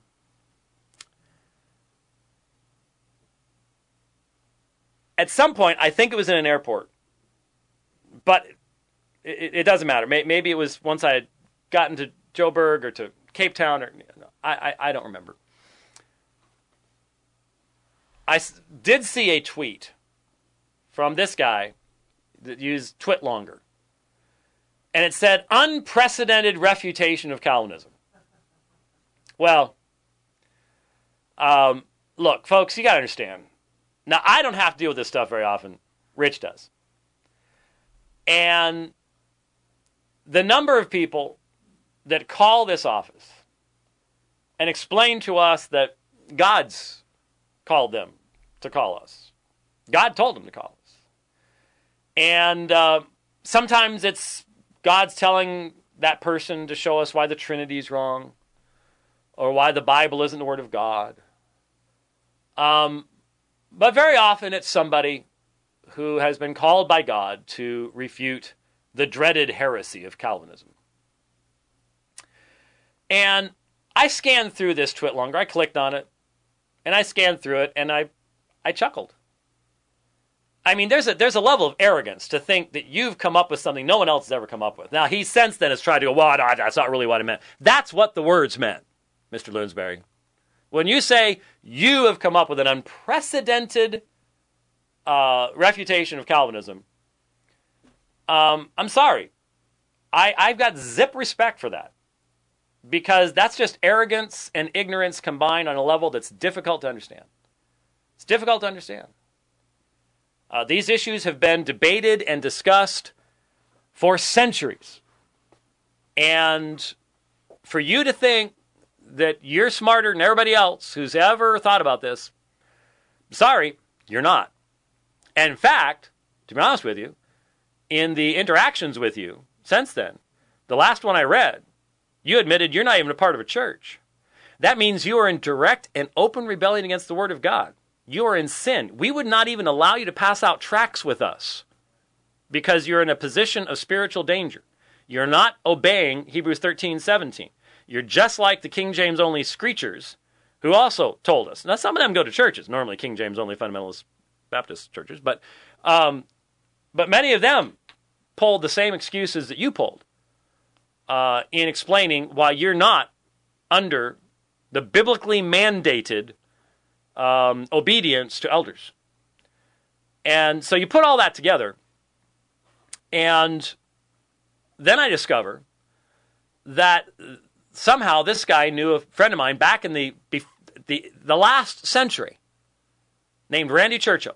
At some point, I think it was in an airport, but it doesn't matter. Maybe it was once I had gotten to Joburg or to Cape Town, or I don't remember. I did see a tweet from this guy that used Twitlonger, and it said, unprecedented refutation of Calvinism. Well, look, folks, you got to understand. Now, I don't have to deal with this stuff very often. Rich does. And the number of people that call this office and explain to us that God's called them to call us. God told them to call us. And sometimes it's God's telling that person to show us why the Trinity is wrong or why the Bible isn't the Word of God. But very often it's somebody who has been called by God to refute the dreaded heresy of Calvinism. And I scanned through this Twitlonger. I clicked on it, and I scanned through it, and I chuckled. I mean, there's a level of arrogance to think that you've come up with something no one else has ever come up with. Now, he since then has tried to go, well, no, that's not really what I meant. That's what the words meant, Mr. Loonsberry. When you say you have come up with an unprecedented refutation of Calvinism, I'm sorry. I've got zip respect for that. Because that's just arrogance and ignorance combined on a level that's difficult to understand. It's difficult to understand. These issues have been debated and discussed for centuries. And for you to think that you're smarter than everybody else who's ever thought about this, sorry, you're not. And in fact, to be honest with you, in the interactions with you since then, the last one I read, you admitted you're not even a part of a church. That means you are in direct and open rebellion against the Word of God. You are in sin. We would not even allow you to pass out tracts with us because you're in a position of spiritual danger. You're not obeying Hebrews 13:17. You're just like the King James only screechers who also told us. Now, some of them go to churches, normally King James only fundamentalist Baptist churches, but many of them pulled the same excuses that you pulled in explaining why you're not under the biblically mandated obedience to elders. And so you put all that together, and then I discover that somehow this guy knew a friend of mine back in the last century named Randy Churchill.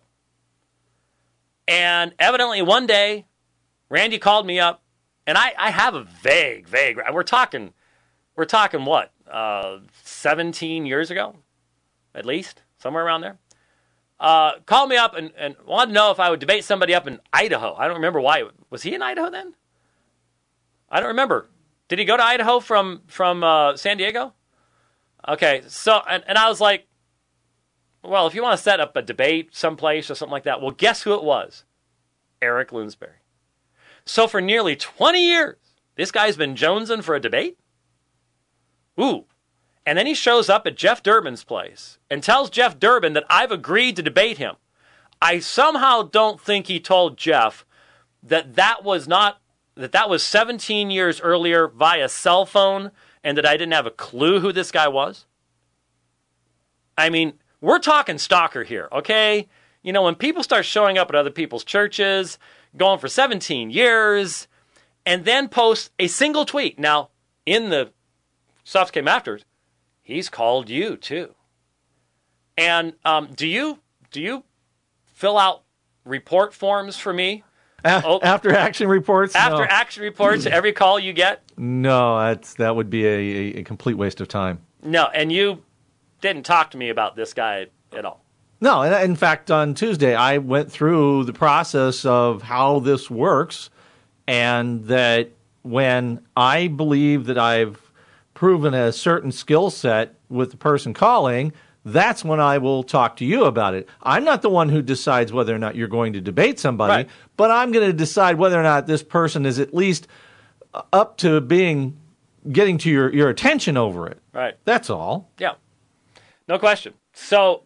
And evidently one day, Randy called me up, and I have a vague, we're talking what, 17 years ago, at least, somewhere around there. Called me up and wanted to know if I would debate somebody up in Idaho. I don't remember why. Was he in Idaho then? I don't remember. Did he go to Idaho from San Diego? Okay, so, and I was like, well, if you want to set up a debate someplace or something like that, well, guess who it was? Eric Loonsberry. So for nearly 20 years, this guy's been jonesing for a debate? Ooh. And then he shows up at Jeff Durbin's place and tells Jeff Durbin that I've agreed to debate him. I somehow don't think he told Jeff that was not that was 17 years earlier via cell phone and that I didn't have a clue who this guy was? I mean, we're talking stalker here, okay? You know, when people start showing up at other people's churches, going for 17 years, and then post a single tweet. Now, in the stuff came after it, he's called you too. And do you fill out report forms for me? After action reports? After action reports, every call you get? No, that would be a complete waste of time. No, and you didn't talk to me about this guy at all. No, in fact, on Tuesday, I went through the process of how this works, and that when I believe that I've proven a certain skill set with the person calling, that's when I will talk to you about it. I'm not the one who decides whether or not you're going to debate somebody, right, but I'm going to decide whether or not this person is at least up to getting to your attention over it. Right. That's all. Yeah. No question. So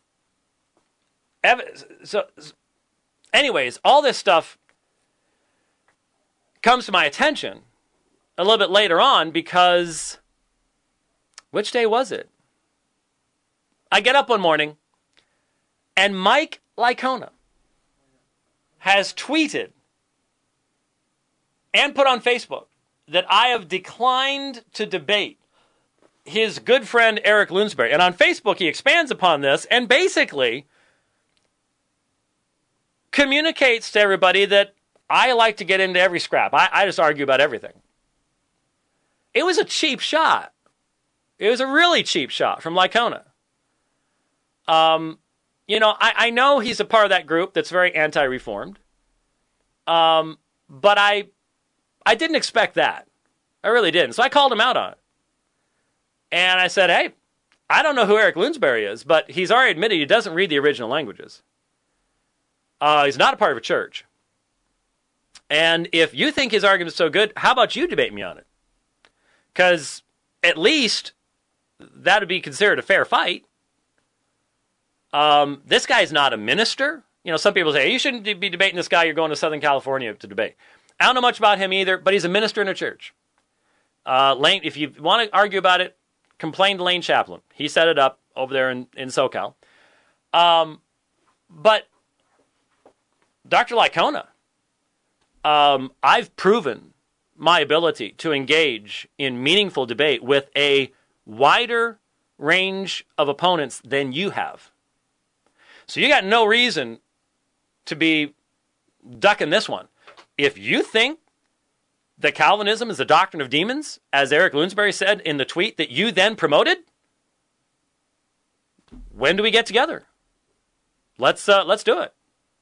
anyways, all this stuff comes to my attention a little bit later on because, which day was it? I get up one morning and Mike Licona has tweeted and put on Facebook that I have declined to debate his good friend Eric Lunsberry. And on Facebook he expands upon this and basically communicates to everybody that I like to get into every scrap. I just argue about everything. It was a cheap shot. It was a really cheap shot from Licona. You know, I know he's a part of that group that's very anti-reformed. But I didn't expect that. I really didn't. So I called him out on it. And I said, hey, I don't know who Eric Lunsberry is, but he's already admitted he doesn't read the original languages. He's not a part of a church. And if you think his argument's so good, how about you debate me on it? Because at least that would be considered a fair fight. This guy's not a minister. You know, some people say, you shouldn't be debating this guy. You're going to Southern California to debate. I don't know much about him either, but he's a minister in a church. Lane, if you want to argue about it, complain to Lane Chaplin. He set it up over there in SoCal. But Dr. Licona, I've proven my ability to engage in meaningful debate with a wider range of opponents than you have. So you got no reason to be ducking this one. If you think that Calvinism is the doctrine of demons, as Eric Lunsberry said in the tweet that you then promoted, when do we get together? Let's do it.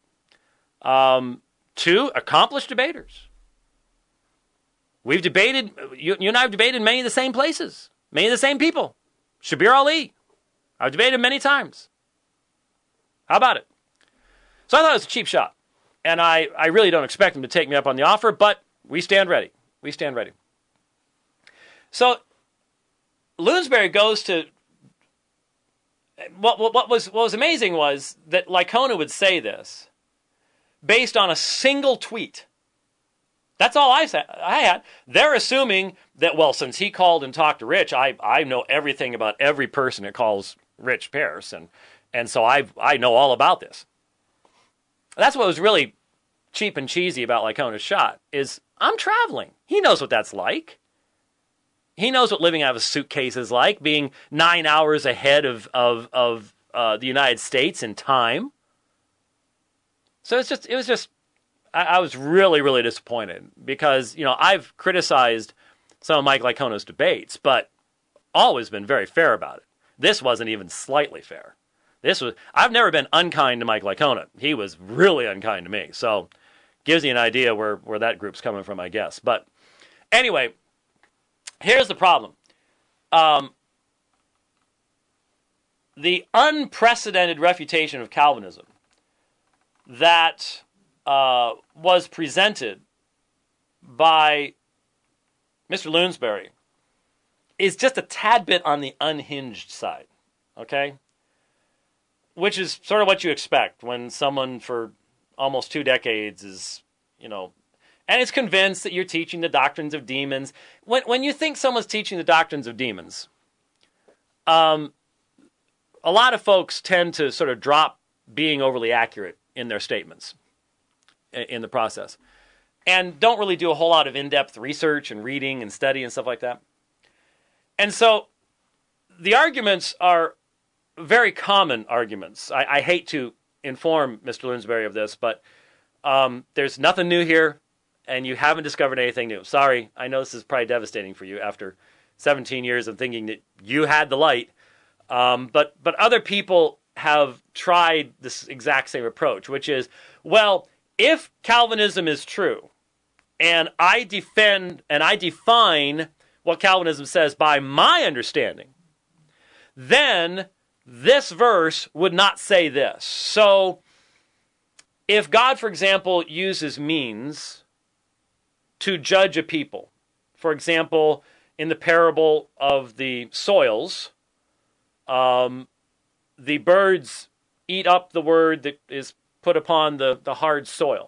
Two accomplished debaters. We've debated, you and I have debated many of the same places, many of the same people. Shabir Ali, I've debated many times. How about it? So I thought it was a cheap shot. And I really don't expect him to take me up on the offer, but we stand ready. We stand ready. So Lunsberry goes to... What was amazing was that Licona would say this based on a single tweet. That's all I had. They're assuming that, well, since he called and talked to Rich, I know everything about every person that calls Rich Pierce, and so I know all about this. That's what was really cheap and cheesy about Licona's shot, is I'm traveling. He knows what that's like. He knows what living out of a suitcase is like, being 9 hours ahead of the United States in time. So it was just, I was really, really disappointed because, you know, I've criticized some of Mike Licona's debates, but always been very fair about it. This wasn't even slightly fair. I've never been unkind to Mike Licona. He was really unkind to me. So gives you an idea where that group's coming from, I guess. But anyway, here's the problem. The unprecedented refutation of Calvinism that was presented by Mr. Lunsberry is just a tad bit on the unhinged side, okay? Which is sort of what you expect when someone for almost 2 decades is, you know, and is convinced that you're teaching the doctrines of demons. When you think someone's teaching the doctrines of demons, a lot of folks tend to sort of drop being overly accurate in their statements in the process, and don't really do a whole lot of in-depth research and reading and study and stuff like that. And so the arguments are very common arguments. I hate to inform Mr. Lounsbury of this, but there's nothing new here, and you haven't discovered anything new. Sorry, I know this is probably devastating for you after 17 years of thinking that you had the light, but other people have tried this exact same approach, which is, well, if Calvinism is true, and I defend and I define what Calvinism says by my understanding, then this verse would not say this. So if God, for example, uses means to judge a people, for example, in the parable of the soils, the birds eat up the word that is put upon the hard soil,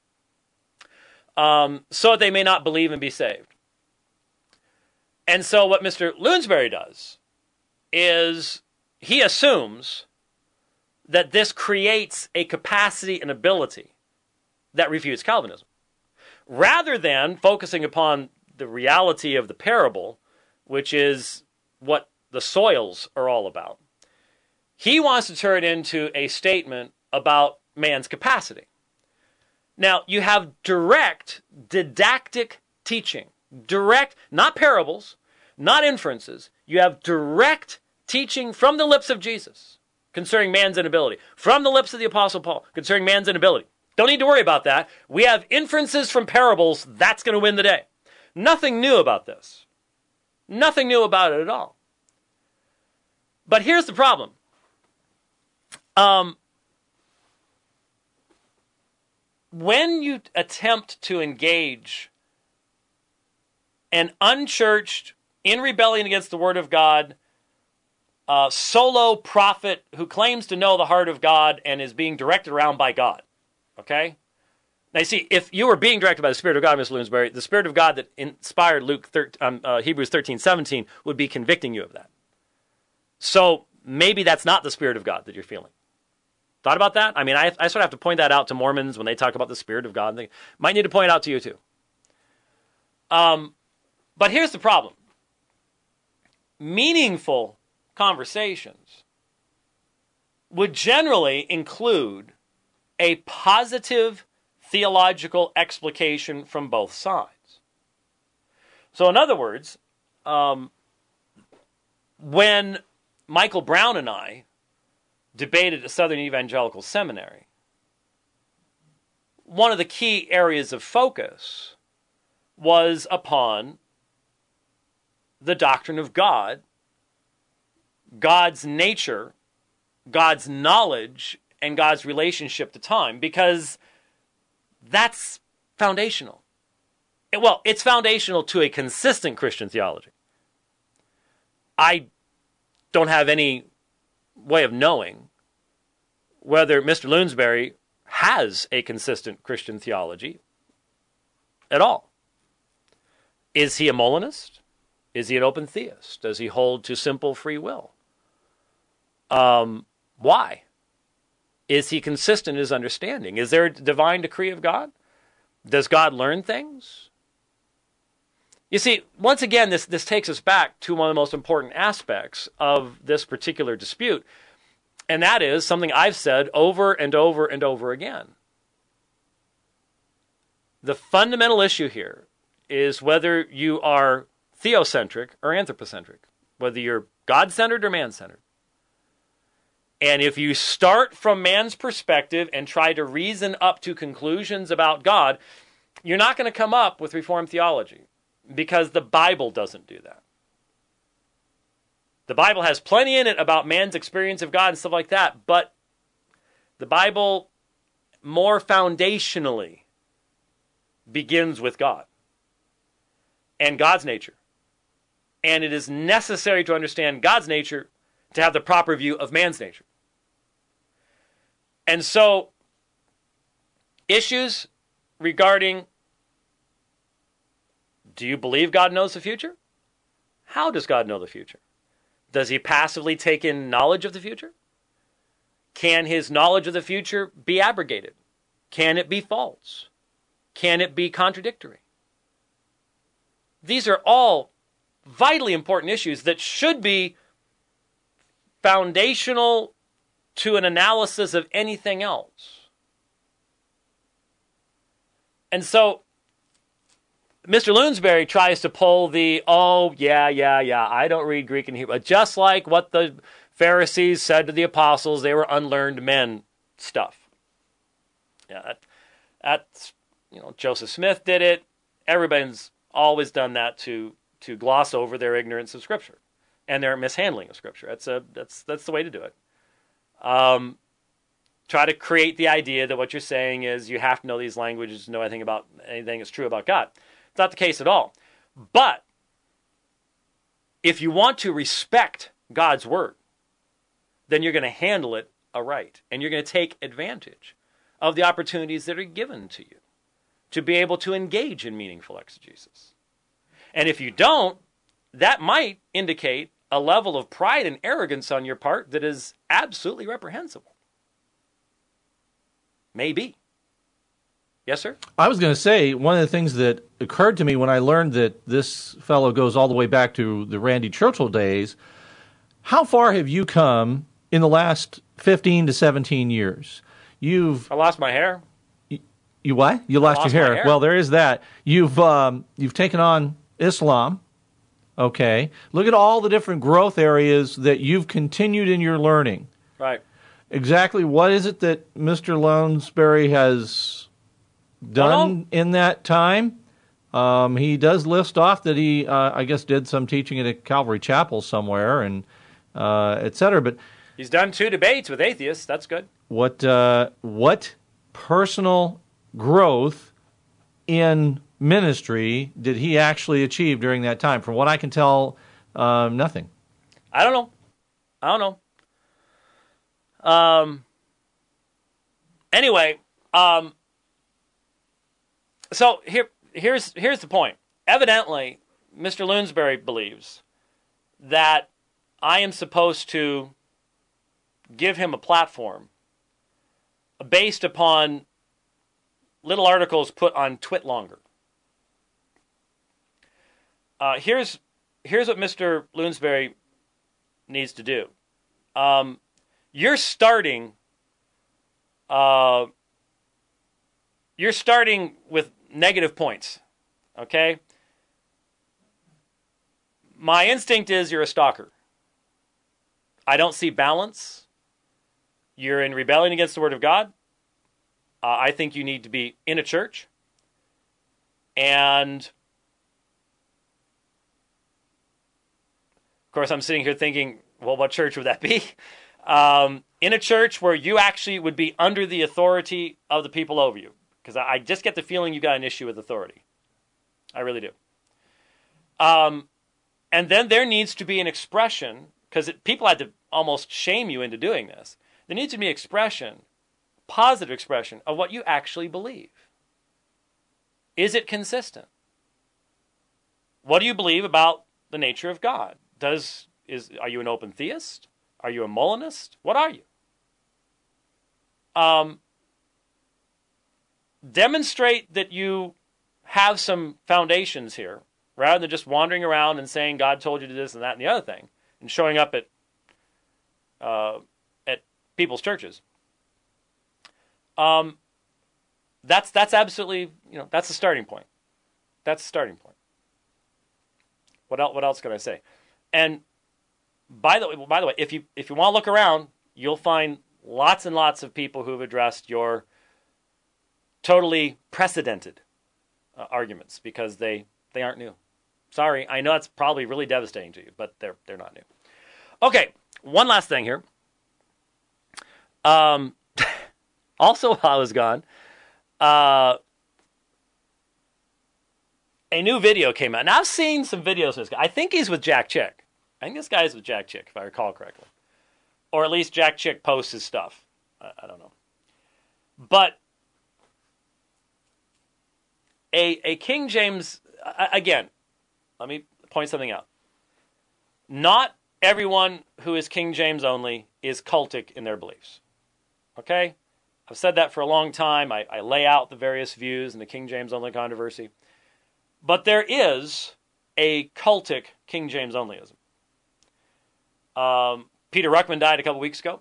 so that they may not believe and be saved. And so what Mr. Lounsbury does is he assumes that this creates a capacity and ability that refutes Calvinism, rather than focusing upon the reality of the parable, which is what the soils are all about. He wants to turn it into a statement about man's capacity. Now, you have direct didactic teaching. Direct, not parables, not inferences. You have direct teaching from the lips of Jesus concerning man's inability. From the lips of the Apostle Paul concerning man's inability. Don't need to worry about that. We have inferences from parables. That's going to win the day. Nothing new about this. Nothing new about it at all. But here's the problem. When you attempt to engage an unchurched, in rebellion against the Word of God, solo prophet who claims to know the heart of God and is being directed around by God, okay? Now, you see, if you were being directed by the Spirit of God, Mr. Lounsbury, the Spirit of God that inspired Hebrews 13:17 would be convicting you of that. So maybe that's not the Spirit of God that you're feeling. Thought about that? I mean, I sort of have to point that out to Mormons when they talk about the Spirit of God. They might need to point it out to you too. But here's the problem. Meaningful conversations would generally include a positive theological explication from both sides. So in other words, when Michael Brown and I debated at Southern Evangelical Seminary, one of the key areas of focus was upon the doctrine of God, God's nature, God's knowledge, and God's relationship to time, because that's foundational. Well, it's foundational to a consistent Christian theology. I don't have any way of knowing whether Mr. Lounsbury has a consistent Christian theology at all. Is he a Molinist? Is he an open theist? Does he hold to simple free will? Why? Is he consistent in his understanding? Is there a divine decree of God? Does God learn things? You see, once again, this takes us back to one of the most important aspects of this particular dispute, and that is something I've said over and over and over again. The fundamental issue here is whether you are theocentric or anthropocentric, whether you're God-centered or man-centered. And if you start from man's perspective and try to reason up to conclusions about God, you're not going to come up with Reformed theology, because the Bible doesn't do that. The Bible has plenty in it about man's experience of God and stuff like that, but the Bible more foundationally begins with God and God's nature. And it is necessary to understand God's nature to have the proper view of man's nature. And so, issues regarding Do you believe God knows the future? How does God know the future? Does he passively take in knowledge of the future? Can his knowledge of the future be abrogated? Can it be false? Can it be contradictory? These are all vitally important issues that should be foundational to an analysis of anything else. And so, Mr. Lounsbury tries to pull the, I don't read Greek and Hebrew, just like what the Pharisees said to the apostles, they were unlearned men stuff. Yeah, that's, Joseph Smith did it. Everybody's always done that to gloss over their ignorance of Scripture and their mishandling of Scripture. That's the way to do it. Try to create the idea that what you're saying is you have to know these languages to know anything that's true about God. It's not the case at all. But if you want to respect God's word, then you're going to handle it aright. And you're going to take advantage of the opportunities that are given to you to be able to engage in meaningful exegesis. And if you don't, that might indicate a level of pride and arrogance on your part that is absolutely reprehensible. Maybe. Yes, sir? I was going to say, one of the things that occurred to me when I learned that this fellow goes all the way back to the Randy Churchill days, how far have you come in the last 15 to 17 years? I lost my hair. You what? You lost your hair. Well, there is that. You've taken on Islam. Okay. Look at all the different growth areas that you've continued in your learning. Right. Exactly what is it that Mr. Lounsbury has done in that time? He does list off that he, I guess, did some teaching at a Calvary Chapel somewhere, and et cetera. But he's done 2 debates with atheists. That's good. What personal growth in ministry did he actually achieve during that time? From what I can tell, nothing. I don't know. Anyway, so here's the point. Evidently, Mr. Lounsbury believes that I am supposed to give him a platform based upon little articles put on Twitlonger. Here's what Mr. Lounsbury needs to do. You're starting with negative points, okay? My instinct is you're a stalker. I don't see balance. You're in rebellion against the Word of God. I think you need to be in a church. And, of course, I'm sitting here thinking, well, what church would that be? In a church where you actually would be under the authority of the people over you. Because I just get the feeling you've got an issue with authority. I really do. And then there needs to be an expression, because people had to almost shame you into doing this. There needs to be expression, positive expression, of what you actually believe. Is it consistent? What do you believe about the nature of God? Are you an open theist? Are you a Molinist? What are you? Demonstrate that you have some foundations here, rather than just wandering around and saying God told you to do this and that and the other thing, and showing up at people's churches. That's absolutely, that's the starting point. That's the starting point. What else can I say? And by the way, if you want to look around, you'll find lots and lots of people who've addressed your totally precedented arguments, because they aren't new. Sorry, I know that's probably really devastating to you, but they're not new. Okay, one last thing here. Also, while I was gone, a new video came out. Now, I've seen some videos of this guy. I think he's with Jack Chick. I think this guy is with Jack Chick, if I recall correctly. Or at least Jack Chick posts his stuff. I don't know. But a King James again, let me point something out. Not everyone who is King James only is cultic in their beliefs. Okay? I've said that for a long time. I lay out the various views in the King James only controversy. But there is a cultic King James onlyism. Peter Ruckman died a couple weeks ago.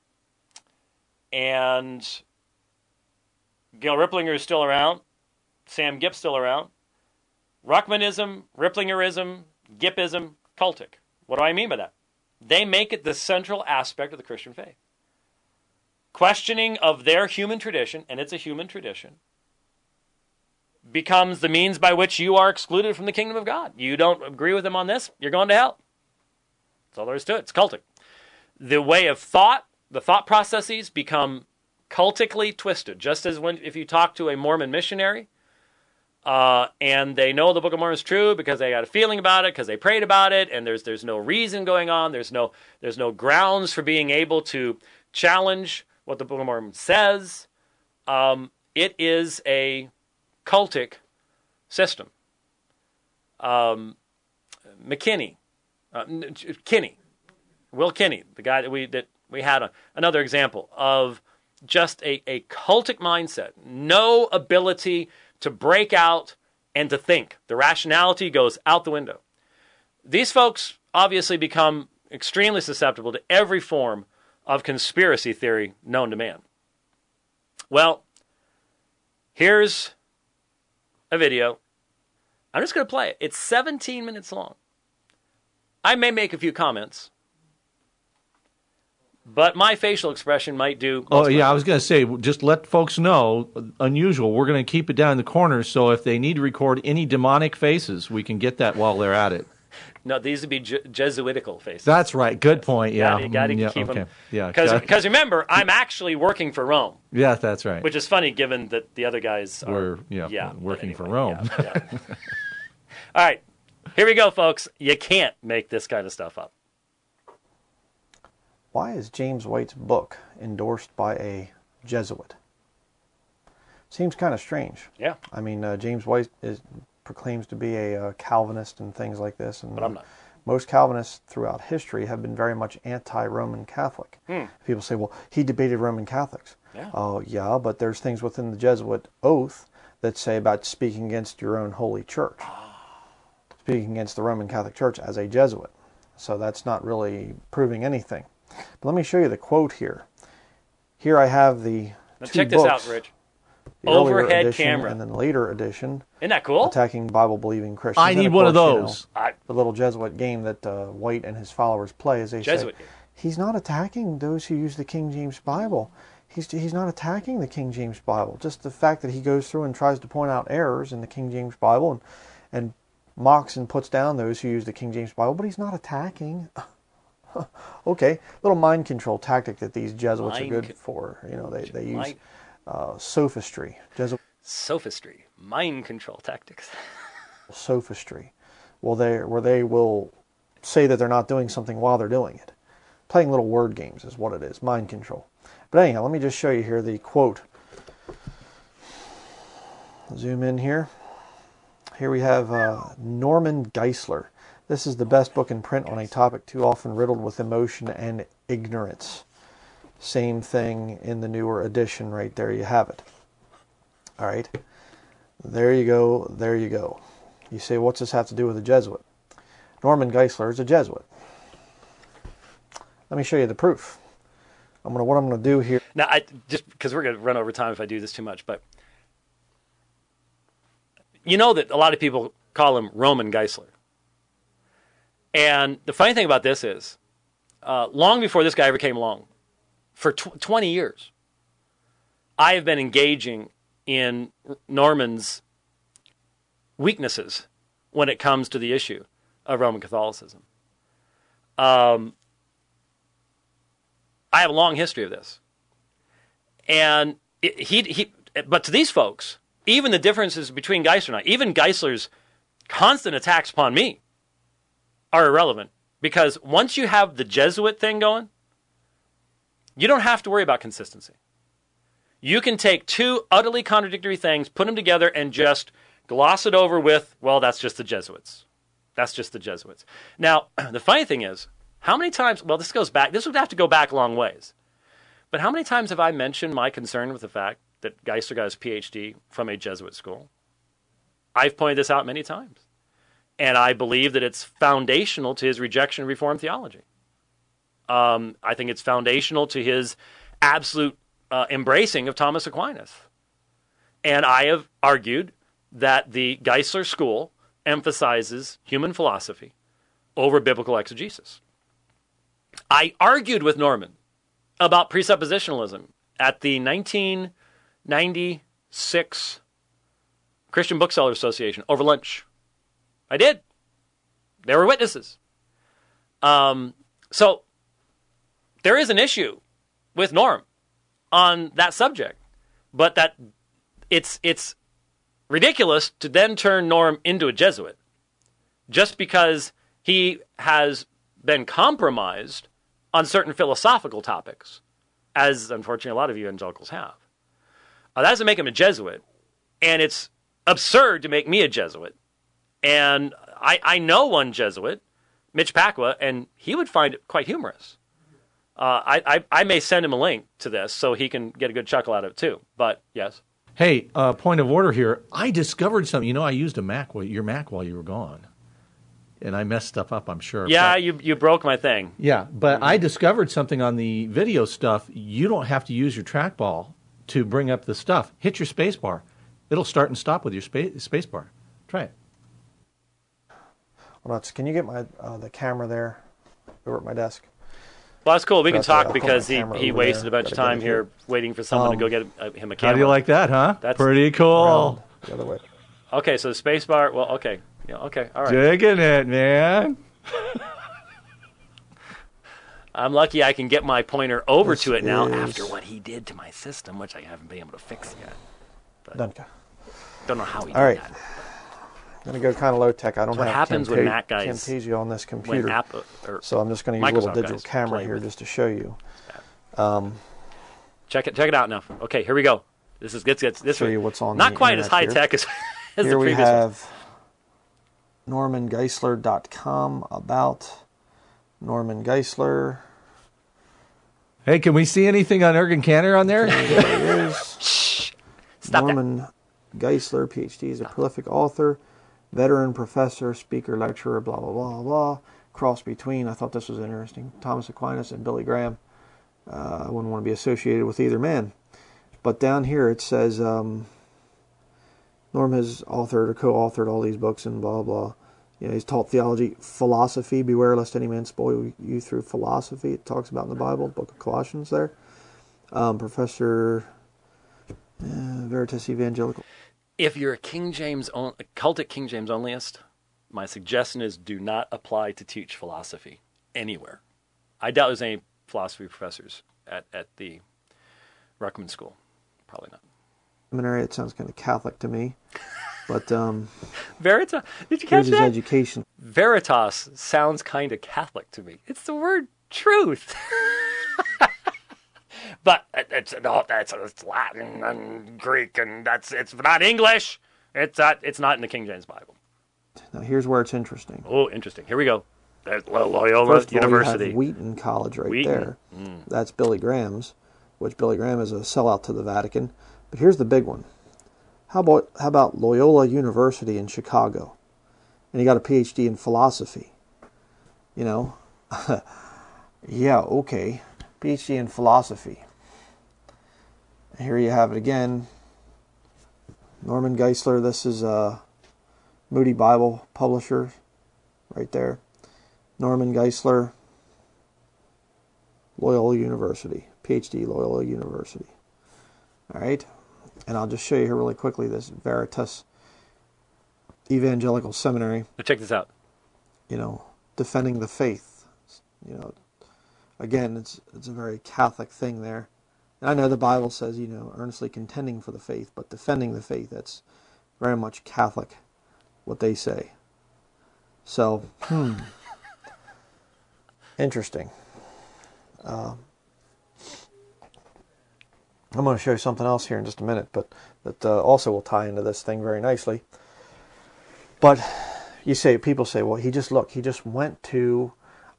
And Gail Ripplinger is still around. Sam Gipp's still around. Ruckmanism, Ripplingerism, Gippism, cultic. What do I mean by that? They make it the central aspect of the Christian faith. Questioning of their human tradition, and it's a human tradition, becomes the means by which you are excluded from the kingdom of God. You don't agree with them on this, you're going to hell. That's all there is to it. It's cultic. The way of thought, the thought processes become cultically twisted. Just as if you talk to a Mormon missionary, and they know the Book of Mormon is true because they got a feeling about it, because they prayed about it, and there's no reason going on, there's no grounds for being able to challenge what the Book of Mormon says. It is a cultic system. McKinney, Will Kinney, the guy that we had another example of just a cultic mindset, no ability to break out and to think. The rationality goes out the window. These folks obviously become extremely susceptible to every form of conspiracy theory known to man. Well, here's a video. I'm just going to play it. It's 17 minutes long. I may make a few comments, but my facial expression might do. Oh, yeah, I was going to say, just let folks know, unusual, we're going to keep it down in the corners, so if they need to record any demonic faces, we can get that while they're at it. No, these would be Jesuitical faces. That's right. Good point, yeah. You got to keep them. Yeah, because remember, I'm actually working for Rome. Yeah, that's right. Which is funny, given that the other guys are working for Rome. Yeah. All right, here we go, folks. You can't make this kind of stuff up. Why is James White's book endorsed by a Jesuit? Seems kind of strange. Yeah. I mean, James White proclaims to be a Calvinist and things like this. And but I'm not. Most Calvinists throughout history have been very much anti-Roman Catholic. People say, well, he debated Roman Catholics. Yeah. Oh, yeah, but there's things within the Jesuit oath that say about speaking against your own holy church. Speaking against the Roman Catholic Church as a Jesuit. So that's not really proving anything. But let me show you the quote here. Here I have the now two check books, this out, Rich. the Overhead edition camera. And then the later edition. Isn't that cool? Attacking Bible-believing Christians. I need one of those. The little Jesuit game that White and his followers play, as they say. He's not attacking those who use the King James Bible. He's not attacking the King James Bible. Just the fact that he goes through and tries to point out errors in the King James Bible and mocks and puts down those who use the King James Bible, but he's not attacking. Okay, little mind control tactic that these Jesuits are good for. You know, they use sophistry. Sophistry, mind control tactics. Sophistry. Well, where they will say that they're not doing something while they're doing it. Playing little word games is what it is, mind control. But anyhow, let me just show you here the quote. Zoom in here. Here we have Norman Geisler. This is the best book in print on a topic too often riddled with emotion and ignorance. Same thing in the newer edition right there. You have it. All right. There you go. There you go. You say, what's this have to do with a Jesuit? Norman Geisler is a Jesuit. Let me show you the proof. What I'm going to do here. Now, just because we're going to run over time if I do this too much, but you know that a lot of people call him Roman Geisler. And the funny thing about this is, long before this guy ever came along, for 20 years, I have been engaging in Norman's weaknesses when it comes to the issue of Roman Catholicism. I have a long history of this. And but to these folks, even the differences between Geisler and I, even Geisler's constant attacks upon me, are irrelevant. Because once you have the Jesuit thing going, you don't have to worry about consistency. You can take two utterly contradictory things, put them together, and just gloss it over with, well, that's just the Jesuits. That's just the Jesuits. Now, the funny thing is, how many times, well, this would have to go back a long ways. But how many times have I mentioned my concern with the fact that Geisler got his PhD from a Jesuit school? I've pointed this out many times. And I believe that it's foundational to his rejection of Reformed theology. I think it's foundational to his absolute embracing of Thomas Aquinas. And I have argued that the Geisler school emphasizes human philosophy over biblical exegesis. I argued with Norman about presuppositionalism at the 1996 Christian Bookseller Association over lunch. I did. There were witnesses. So there is an issue with Norm on that subject, but that it's ridiculous to then turn Norm into a Jesuit just because he has been compromised on certain philosophical topics, as unfortunately a lot of evangelicals have. That doesn't make him a Jesuit, and it's absurd to make me a Jesuit. And I know one Jesuit, Mitch Pacwa, and he would find it quite humorous. I may send him a link to this so he can get a good chuckle out of it too. But yes. Hey, point of order here. I discovered something. You know, I used your Mac while you were gone, and I messed stuff up, I'm sure. Yeah, you broke my thing. Yeah, but I discovered something on the video stuff. You don't have to use your trackball to bring up the stuff. Hit your space bar. It'll start and stop with your space bar. Try it. Well, can you get my the camera there over at my desk? Well, that's cool. We can talk because he wasted a bunch of time here waiting for someone to go get him a camera. How do you like that, huh? That's pretty cool. The other way. Okay, so the space bar. Well, okay. Yeah, okay. All right. Digging it, man. I'm lucky I can get my pointer over to it now after what he did to my system, which I haven't been able to fix yet. Dunka. Don't know how he did that. I'm going to go kind of low tech. I don't have happens when Mac guys Camtasia on this computer. So I'm just going to use a little digital camera here just to show you. Check it out now. Okay, here we go. This show you what's on not quite as high tech as the previous one. Here we have NormanGeisler.com, about Norman Geisler. Hey, can we see anything on Ergen Cantor on there? There it is. Shh. Stop Norman Geisler, PhD, is a prolific author, veteran, professor, speaker, lecturer, blah, blah, blah, blah. Cross between, I thought this was interesting, Thomas Aquinas and Billy Graham. I wouldn't want to be associated with either man. But down here it says, Norm has authored or co-authored all these books and blah, blah. You know, he's taught theology, philosophy, beware lest any man spoil you through philosophy. It talks about in the Bible, book of Colossians there. Professor Veritas Evangelical. If you're a cultic King James onlyist, my suggestion is do not apply to teach philosophy anywhere. I doubt there's any philosophy professors at the Ruckman School. Probably not. Seminary, it sounds kind of Catholic to me. But Veritas, did you catch that? Education. Veritas sounds kind of Catholic to me. It's the word truth. But it's Latin and Greek, and it's not English. It's not in the King James Bible. Now here's where it's interesting. Oh, interesting. Here we go. There's Loyola University. You have Wheaton College there. That's Billy Graham's, which Billy Graham is a sellout to the Vatican. But here's the big one. How about Loyola University in Chicago? And he got a PhD in philosophy. You know? Yeah, okay. PhD in philosophy. Here you have it again. Norman Geisler. This is Moody Bible Publisher right there. Norman Geisler, Loyola University. PhD, Loyola University. All right. And I'll just show you here really quickly this Veritas Evangelical Seminary. Now check this out. You know, defending the faith. You know, again, it's a very Catholic thing there. And I know the Bible says, you know, earnestly contending for the faith, but defending the faith, that's very much Catholic, what they say. So, interesting. I'm going to show you something else here in just a minute, but that also will tie into this thing very nicely. But people say, well, he just went to,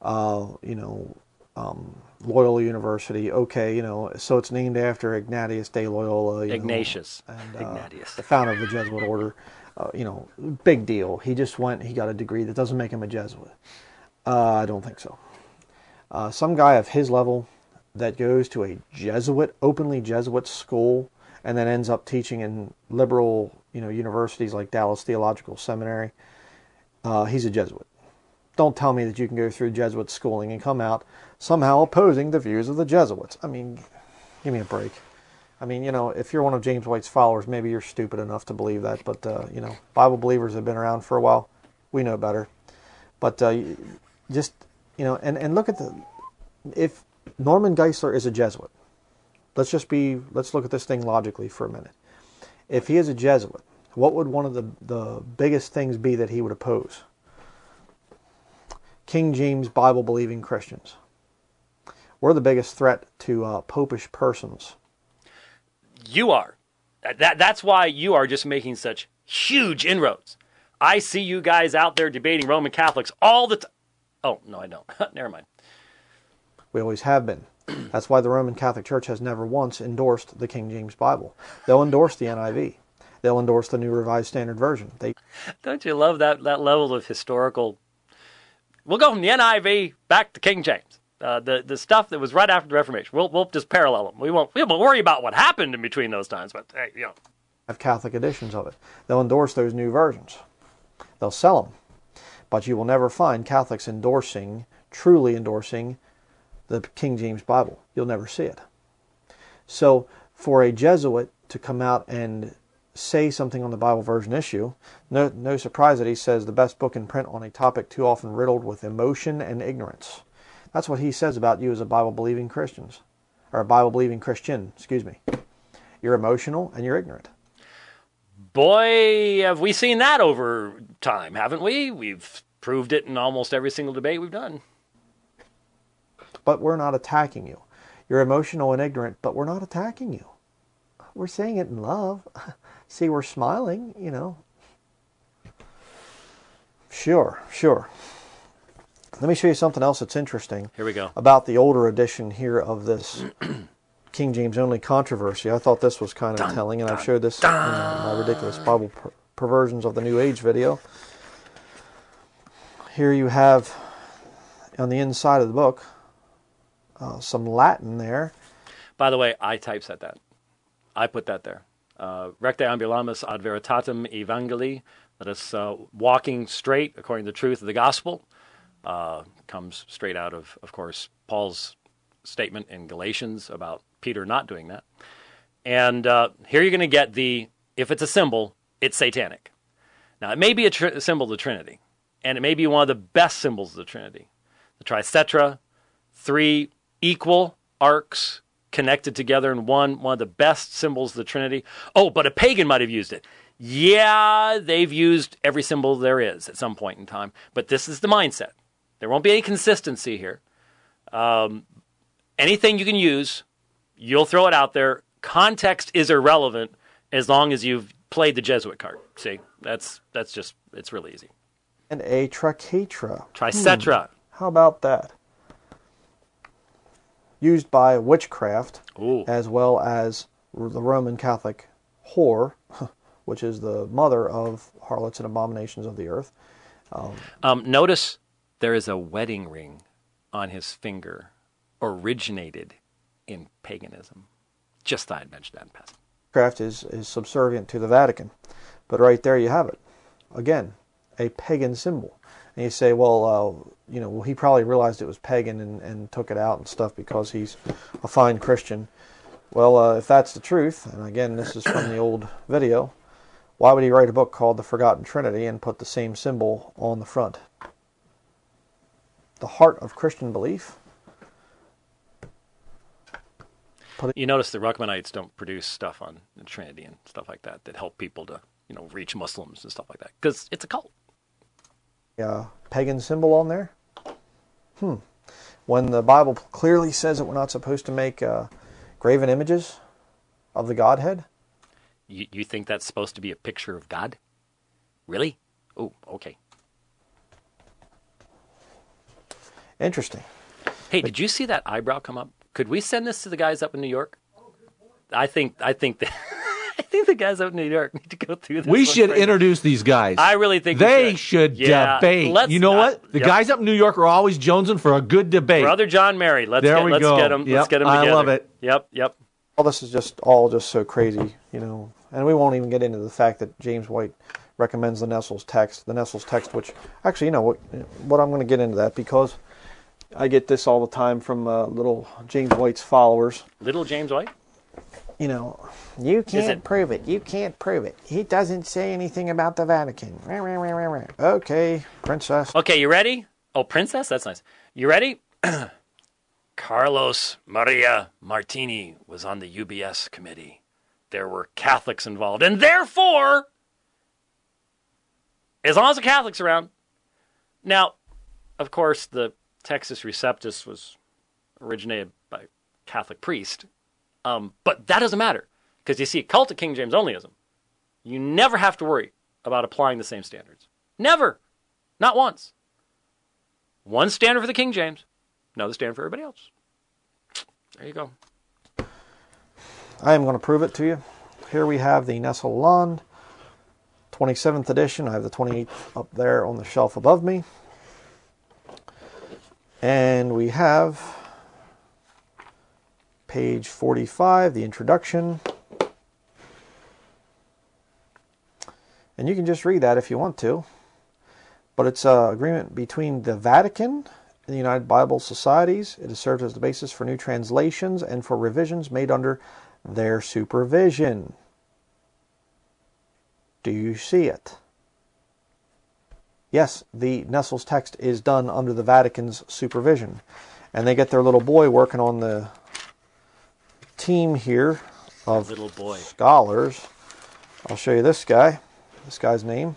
Loyola University. Okay, so it's named after Ignatius de Loyola. Ignatius. Ignatius. The founder of the Jesuit order. Big deal. He just went, he got a degree. That doesn't make him a Jesuit. I don't think so. Some guy of his level that goes to a openly Jesuit school, and then ends up teaching in liberal, universities like Dallas Theological Seminary, he's a Jesuit. Don't tell me that you can go through Jesuit schooling and come out somehow opposing the views of the Jesuits. I mean, give me a break. I mean, if you're one of James White's followers, maybe you're stupid enough to believe that. But, Bible believers have been around for a while. We know better. But just, and look at if Norman Geisler is a Jesuit, let's look at this thing logically for a minute. If he is a Jesuit, what would one of the biggest things be that he would oppose? King James Bible-believing Christians. We're the biggest threat to popish persons. You are. That's why you are just making such huge inroads. I see you guys out there debating Roman Catholics all the time. Oh, no, I don't. Never mind. We always have been. That's why the Roman Catholic Church has never once endorsed the King James Bible. They'll endorse the NIV. They'll endorse the New Revised Standard Version. Don't you love that level of historical... We'll go from the NIV back to King James. The stuff that was right after the Reformation. We'll just parallel them. We won't worry about what happened in between those times. But hey, have Catholic editions of it. They'll endorse those new versions. They'll sell them. But you will never find Catholics truly endorsing the King James Bible. You'll never see it. So for a Jesuit to come out and say something on the Bible version issue, no surprise that he says the best book in print on a topic too often riddled with emotion and ignorance. That's what he says about you as a Bible-believing Christian. You're emotional and you're ignorant. Boy, have we seen that over time, haven't we? We've proved it in almost every single debate we've done. But we're not attacking you. You're emotional and ignorant, but we're not attacking you. We're saying it in love. See, we're smiling, Sure. Let me show you something else that's interesting. Here we go. About the older edition here of this King James only controversy. I thought this was kind of telling, and I've showed this in my ridiculous Bible perversions of the New Age video. Here you have, on the inside of the book, some Latin there. By the way, I typeset that. I put that there. Recte ambulamus ad veritatem evangelii. Let us walking straight according to the truth of the gospel. Comes straight out of course, Paul's statement in Galatians about Peter not doing that. And here you're going to get if it's a symbol, it's satanic. Now, it may be a symbol of the Trinity, and it may be one of the best symbols of the Trinity. The tricetra, 3 equal arcs connected together in one of the best symbols of the Trinity. Oh, but a pagan might have used it. Yeah, they've used every symbol there is at some point in time, but this is the mindset. There won't be any consistency here. Anything you can use, you'll throw it out there. Context is irrelevant as long as you've played the Jesuit card. See, that's just, it's really easy. And a tricetra. Tricetra. How about that? Used by witchcraft, as well as the Roman Catholic whore, which is the mother of harlots and abominations of the earth. Notice there is a wedding ring on his finger, originated in paganism. Just thought I'd mention that in passing. Witchcraft is subservient to the Vatican. But right there you have it. Again, a pagan symbol. And you say, well, he probably realized it was pagan and took it out and stuff because he's a fine Christian. Well, if that's the truth, and again, this is from the old video, why would he write a book called The Forgotten Trinity and put the same symbol on the front? The heart of Christian belief. You notice the Ruckmanites don't produce stuff on the Trinity and stuff like that help people to, reach Muslims and stuff like that, because it's a cult. Pagan symbol on there? When the Bible clearly says that we're not supposed to make graven images of the Godhead? You think that's supposed to be a picture of God? Really? Oh, okay. Interesting. Hey, did you see that eyebrow come up? Could we send this to the guys up in New York? I think that I think the guys up in New York need to go through this. We should introduce these guys. I really think they should debate. You know what? The guys up in New York are always jonesing for a good debate. Brother John Mary. Let's get them. Yep. Let's get them together. I love it. Yep. All this is just so crazy, and we won't even get into the fact that James White recommends the Nestle's text, which actually, what I'm going to get into that because I get this all the time from little James White's followers. Little James White? You can't prove it. You can't prove it. He doesn't say anything about the Vatican. Okay, princess. Okay, you ready? Oh, princess? That's nice. You ready? Carlos Maria Martini was on the UBS committee. There were Catholics involved. And therefore, as long as the Catholics are around. Now, of course, the Textus Receptus was originated by a Catholic priest. But that doesn't matter. Because you see, cult of King James onlyism, you never have to worry about applying the same standards. Never. Not once. One standard for the King James, another standard for everybody else. There you go. I am going to prove it to you. Here we have the Nestle Aland, 27th edition. I have the 28th up there on the shelf above me. And we have page 45, the introduction. And you can just read that if you want to. But it's an agreement between the Vatican and the United Bible Societies. It has served as the basis for new translations and for revisions made under their supervision. Do you see it? Yes, the Nestle's text is done under the Vatican's supervision. And they get their little boy working on the team here of little boy scholars. I'll show you this guy. This guy's name.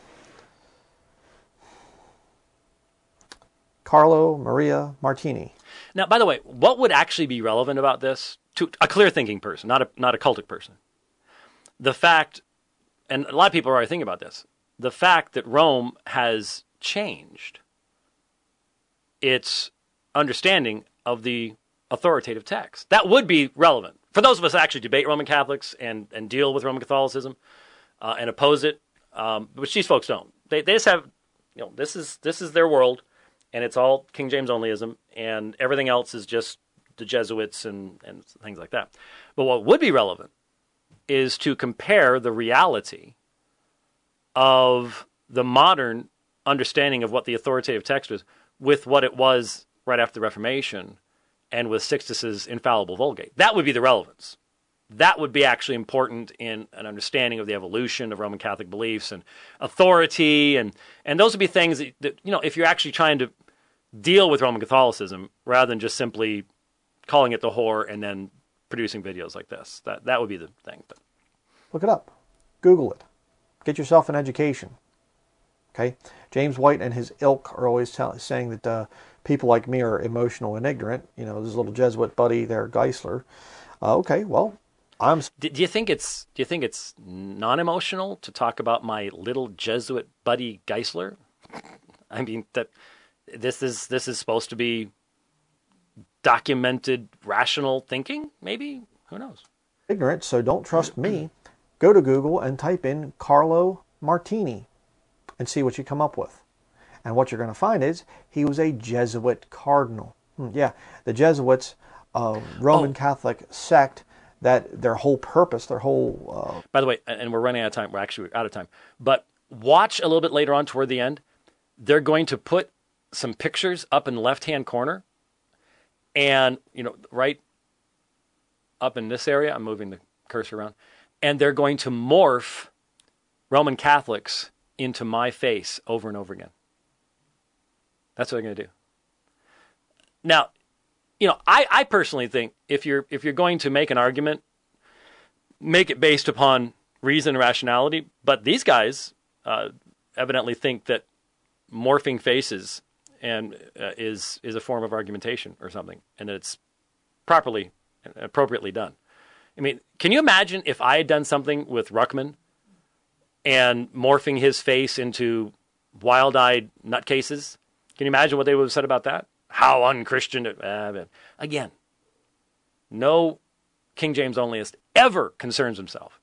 Carlo Maria Martini. Now, by the way, what would actually be relevant about this to a clear-thinking person, not a cultic person? The fact, and a lot of people are already thinking about this, the fact that Rome has changed its understanding of the authoritative text. That would be relevant. For those of us that actually debate Roman Catholics and deal with Roman Catholicism and oppose it, which these folks don't. They just have, this is their world, and it's all King James onlyism, and everything else is just the Jesuits and things like that. But what would be relevant is to compare the reality of the modern understanding of what the authoritative text is with what it was right after the Reformation and with Sixtus's infallible Vulgate. That would be the relevance. That would be actually important in an understanding of the evolution of Roman Catholic beliefs and authority, and those would be things that if you're actually trying to deal with Roman Catholicism rather than just simply calling it the whore and then producing videos like this. That would be the thing. But look it up. Google it. Get yourself an education. Okay? James White and his ilk are always saying that people like me are emotional and ignorant. This little Jesuit buddy there, Geisler. Okay, well, Do you think it's non-emotional to talk about my little Jesuit buddy Geisler? I mean, that this is supposed to be documented, rational thinking. Maybe, who knows? Ignorant, so don't trust me. Go to Google and type in Carlo Martini and see what you come up with. And what you're going to find is he was a Jesuit cardinal. Yeah, the Jesuits, Roman Catholic sect. That their whole purpose, their whole... By the way, and we're running out of time. We're actually out of time. But watch a little bit later on toward the end. They're going to put some pictures up in the left-hand corner. And, right up in this area, I'm moving the cursor around. And they're going to morph Roman Catholics into my face over and over again. That's what they're going to do. Now... I personally think if you're going to make an argument, make it based upon reason and rationality. But these guys evidently think that morphing faces and is a form of argumentation or something, and that it's properly and appropriately done. I mean, can you imagine if I had done something with Ruckman and morphing his face into wild-eyed nutcases. Can you imagine what they would have said about that? How unchristian. Again, no King James onlyist ever concerns himself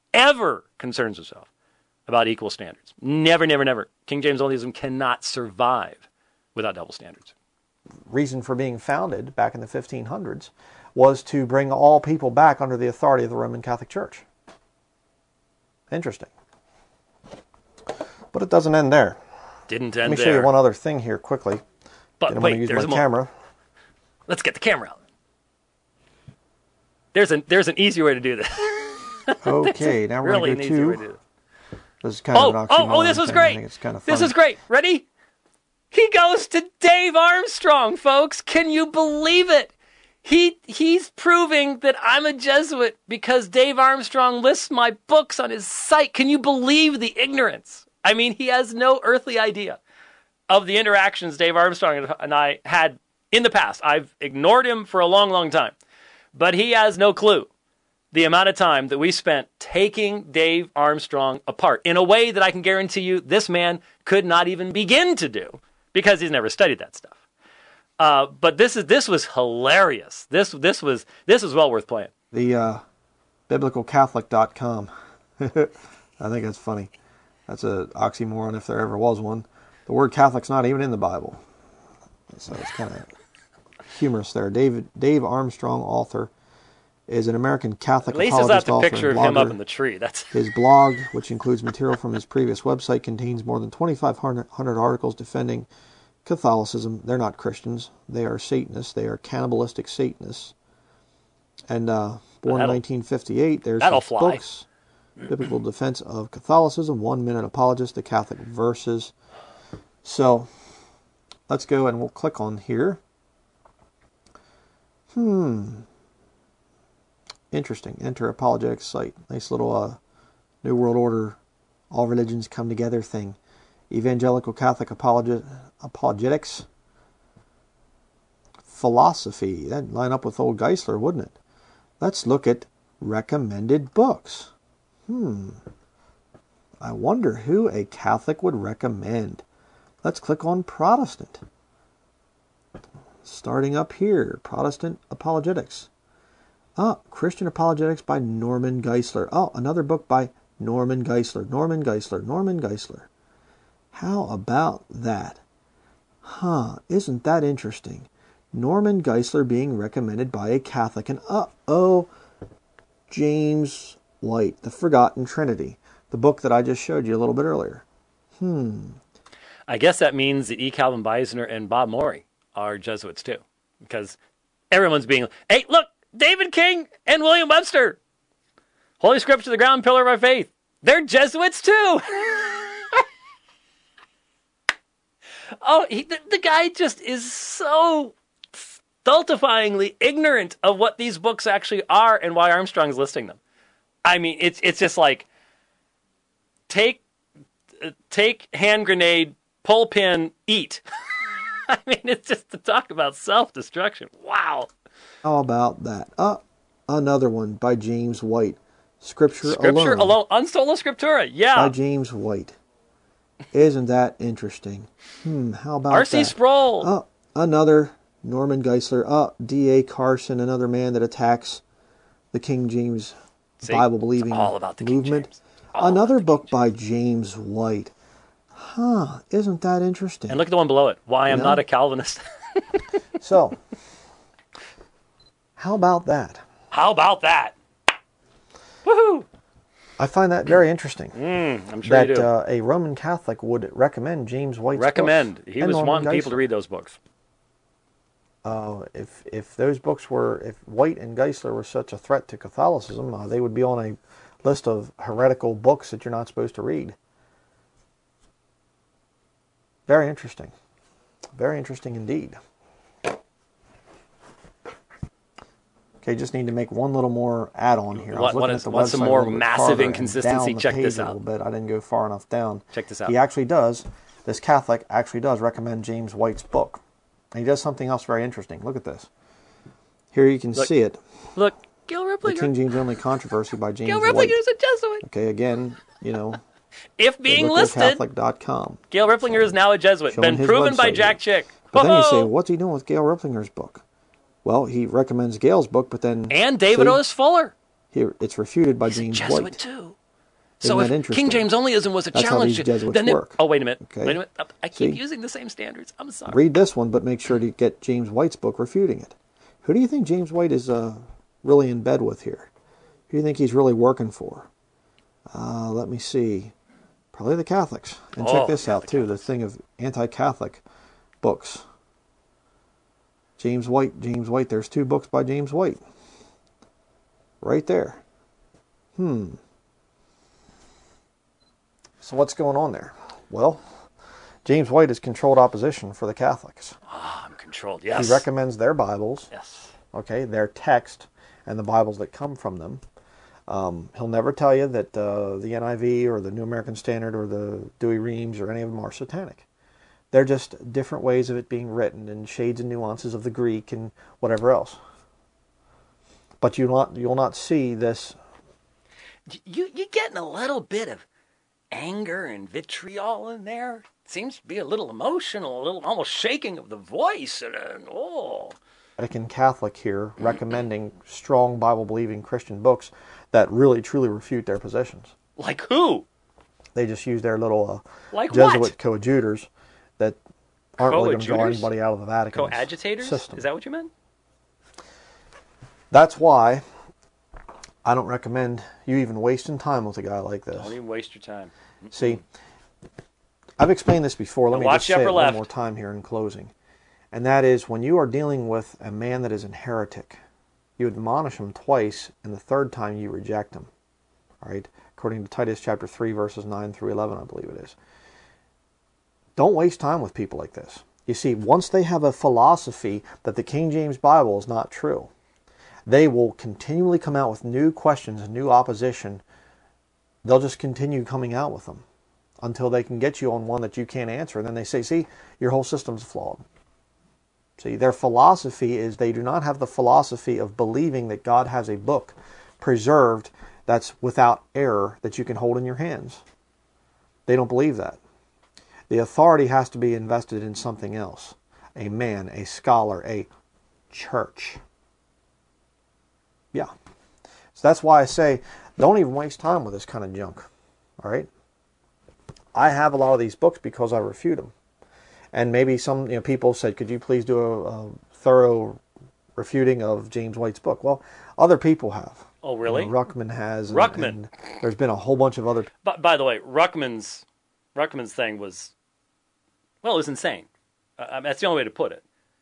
about equal standards. Never, never, never. King James onlyism cannot survive without double standards. Reason for being founded back in the 1500s was to bring all people back under the authority of the Roman Catholic Church. Interesting. But it doesn't end there. Didn't end there. Let me show you one other thing here quickly. But wait, there's my camera. Let's get the camera out. There's an easier way to do this. Okay, now we're going to go to... This is kind of an oxymoron. This was great. It's kind of funny. This is great. Ready? He goes to Dave Armstrong, folks. Can you believe it? He's proving that I'm a Jesuit because Dave Armstrong lists my books on his site. Can you believe the ignorance? I mean, he has no earthly idea of the interactions Dave Armstrong and I had in the past. I've ignored him for a long, long time. But he has no clue the amount of time that we spent taking Dave Armstrong apart in a way that I can guarantee you this man could not even begin to do because he's never studied that stuff. But this was hilarious. This was well worth playing. The biblicalcatholic.com. I think that's funny. That's an oxymoron if there ever was one. The word Catholic's not even in the Bible. So it's kind of humorous there. Dave Armstrong, author, is an American Catholic apologist, author, and blogger. At least it's not the picture of him up in the tree. His blog, which includes material from his previous website, contains more than 2,500 articles defending Catholicism. They're not Christians. They are Satanists. They are cannibalistic Satanists. And born in 1958, there's his books, Biblical Defense of Catholicism, 1 Minute Apologist, the Catholic Verses. So let's go and we'll click on here. Interesting. Enter apologetics site. Nice little New World Order, all religions come together thing. Evangelical Catholic apologetics. Philosophy. That'd line up with old Geisler, wouldn't it? Let's look at recommended books. I wonder who a Catholic would recommend. Let's click on Protestant. Starting up here, Protestant apologetics. Christian Apologetics by Norman Geisler. Another book by Norman Geisler. Norman Geisler. How about that? Isn't that interesting? Norman Geisler being recommended by a Catholic. And James White, The Forgotten Trinity. The book that I just showed you a little bit earlier. I guess that means that E. Calvin Beisner and Bob Morey are Jesuits too. Because everyone's being, hey, look, David King and William Webster. Holy Scripture, the ground pillar of our faith. They're Jesuits too. The guy just is so stultifyingly ignorant of what these books actually are and why Armstrong's listing them. I mean, it's just like, take hand grenade, pull pin, eat. I mean, it's just to talk about self-destruction. Wow. How about that? Another one by James White. Scripture Alone. Unsola Scriptura, yeah. By James White. Isn't that interesting? How about R.C. Sproul. Another Norman Geisler. D.A. Carson, another man that attacks the King James Bible-believing movement. Another book by James White. Isn't that interesting? And look at the one below it. Why I'm not a Calvinist. So, how about that? Woohoo! I find that very interesting. I'm sure you do. That a Roman Catholic would recommend James White's books. He was wanting people to read those books. If those books if White and Geisler were such a threat to Catholicism, they would be on a list of heretical books that you're not supposed to read. Very interesting. Very interesting indeed. Okay, just need to make one little more add-on here. What's some more massive inconsistency? Check this out. A little bit. I didn't go far enough down. Check this out. This Catholic actually does recommend James White's book. And he does something else very interesting. Look at this. Here you can see it. Look, Gil Replinger. The King James Only Controversy by James Gil White. Replinger's a Jesuit. Okay, again, If being listed, BiblicalCatholic.com. Gail Ripplinger is now a Jesuit. Been proven by Jack Chick. But then you say, what's he doing with Gail Ripplinger's book? Well, he recommends Gail's book, but then... And David Otis Fuller. Here, it's refuted by James White. He's a Jesuit, too. So if King James onlyism was a challenge... That's how these Jesuits work. Oh, wait a minute. Okay. Wait a minute. I keep using the same standards. I'm sorry. Read this one, but make sure to get James White's book refuting it. Who do you think James White is really in bed with here? Who do you think he's really working for? Let me see. Probably the Catholics. And check this out, too. The thing of anti-Catholic books. James White. There's 2 books by James White. Right there. So what's going on there? Well, James White is controlled opposition for the Catholics. I'm controlled, yes. He recommends their Bibles. Yes. Okay, their text and the Bibles that come from them. He'll never tell you that the NIV or the New American Standard or the Douay Rheims or any of them are satanic. They're just different ways of it being written and shades and nuances of the Greek and whatever else. But you'll not see this. You're getting a little bit of anger and vitriol in there. Seems to be a little emotional, a little almost shaking of the voice. Vatican Catholic here recommending strong Bible-believing Christian books that really truly refute their positions. Like who? They just use their little like Jesuit coadjutors that aren't really going to draw anybody out of the Vatican system. Is that what you meant? That's why I don't recommend you even wasting time with a guy like this. Don't even waste your time. See, I've explained this before. Let me just say it one more time here in closing. And that is, when you are dealing with a man that is a heretic, you admonish him twice, and the third time you reject him. All right? According to Titus chapter 3, verses 9 through 11, I believe it is. Don't waste time with people like this. You see, once they have a philosophy that the King James Bible is not true, they will continually come out with new questions and new opposition. They'll just continue coming out with them until they can get you on one that you can't answer. And then they say, see, your whole system's flawed. See, their philosophy is they do not have the philosophy of believing that God has a book preserved that's without error that you can hold in your hands. They don't believe that. The authority has to be invested in something else. A man, a scholar, a church. Yeah. So that's why I say, don't even waste time with this kind of junk. All right? I have a lot of these books because I refute them. And maybe some people said, could you please do a thorough refuting of James White's book? Well, other people have. Oh, really? Ruckman has. And there's been a whole bunch of other. By the way, Ruckman's thing was, well, it was insane. That's the only way to put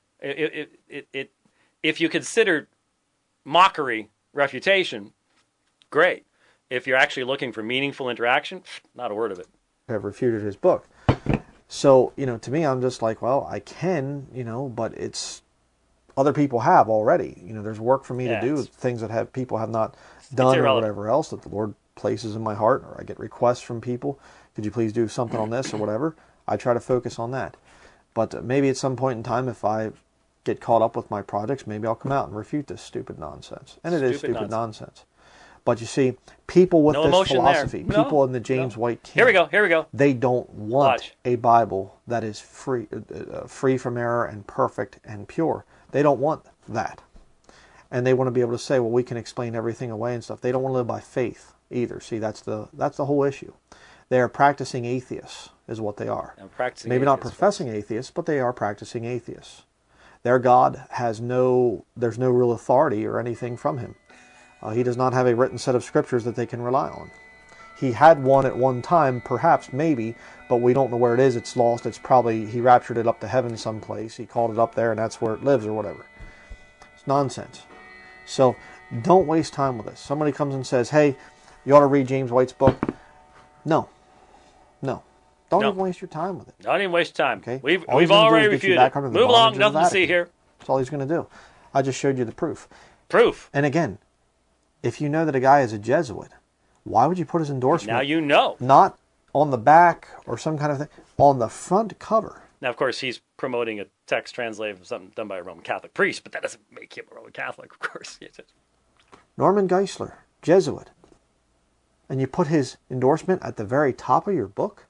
it. If you consider mockery refutation, great. If you're actually looking for meaningful interaction, not a word of it. Have refuted his book. So, to me, I'm just like, well, I can, but it's other people have already. There's work for me to do, things that people have not done or whatever else that the Lord places in my heart, or I get requests from people. Could you please do something on this or whatever? I try to focus on that. But maybe at some point in time, if I get caught up with my projects, maybe I'll come out and refute this stupid nonsense. And it is stupid nonsense. But you see, people with this philosophy, people in the James White camp, here we go. They don't want a Bible that is free from error and perfect and pure. They don't want that. And they want to be able to say, well, we can explain everything away and stuff. They don't want to live by faith either. See, that's the whole issue. They are practicing atheists, is what they are. Maybe not professing atheists, but they are practicing atheists. Their God there's no real authority or anything from him. He does not have a written set of scriptures that they can rely on. He had one at one time, perhaps, maybe, but we don't know where it is. It's lost. It's probably, he raptured it up to heaven someplace. He called it up there, and that's where it lives or whatever. It's nonsense. So don't waste time with this. Somebody comes and says, hey, you ought to read James White's book. No. Don't even waste your time with it. Don't even waste time. Okay? We've already refuted it. Move along. Nothing to see here. That's all he's going to do. I just showed you the proof. And again, if you know that a guy is a Jesuit, why would you put his endorsement? Now you know. Not on the back or some kind of thing. On the front cover. Now, of course, he's promoting a text translated from something done by a Roman Catholic priest, but that doesn't make him a Roman Catholic, of course. Norman Geisler, Jesuit. and you put his endorsement at the very top of your book?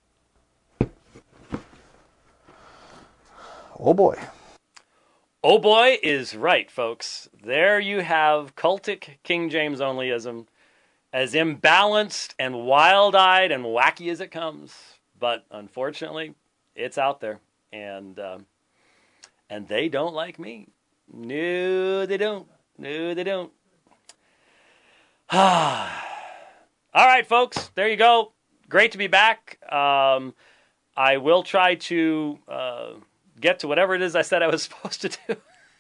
Oh boy. Oh boy is right, folks. There you have cultic King James onlyism, as imbalanced and wild-eyed and wacky as it comes. But unfortunately, it's out there, and they don't like me. No, they don't. No, they don't. All right, folks. There you go. Great to be back. I will try to get to whatever it is I said I was supposed to do.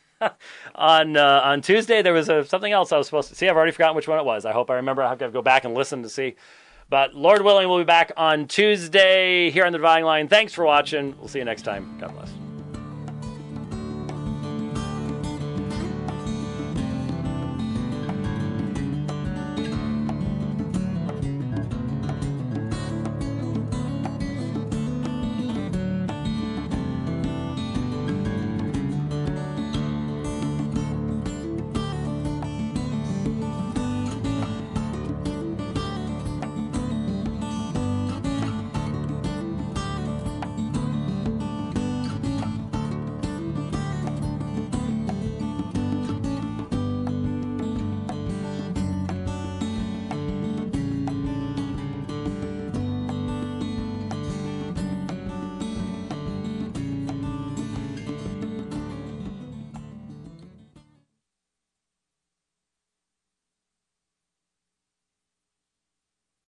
On Tuesday, there was something else I was supposed to see. I've already forgotten which one it was. I hope I remember. I have to go back and listen to see. But Lord willing, we'll be back on Tuesday here on The Dividing Line. Thanks for watching. We'll see you next time. God bless.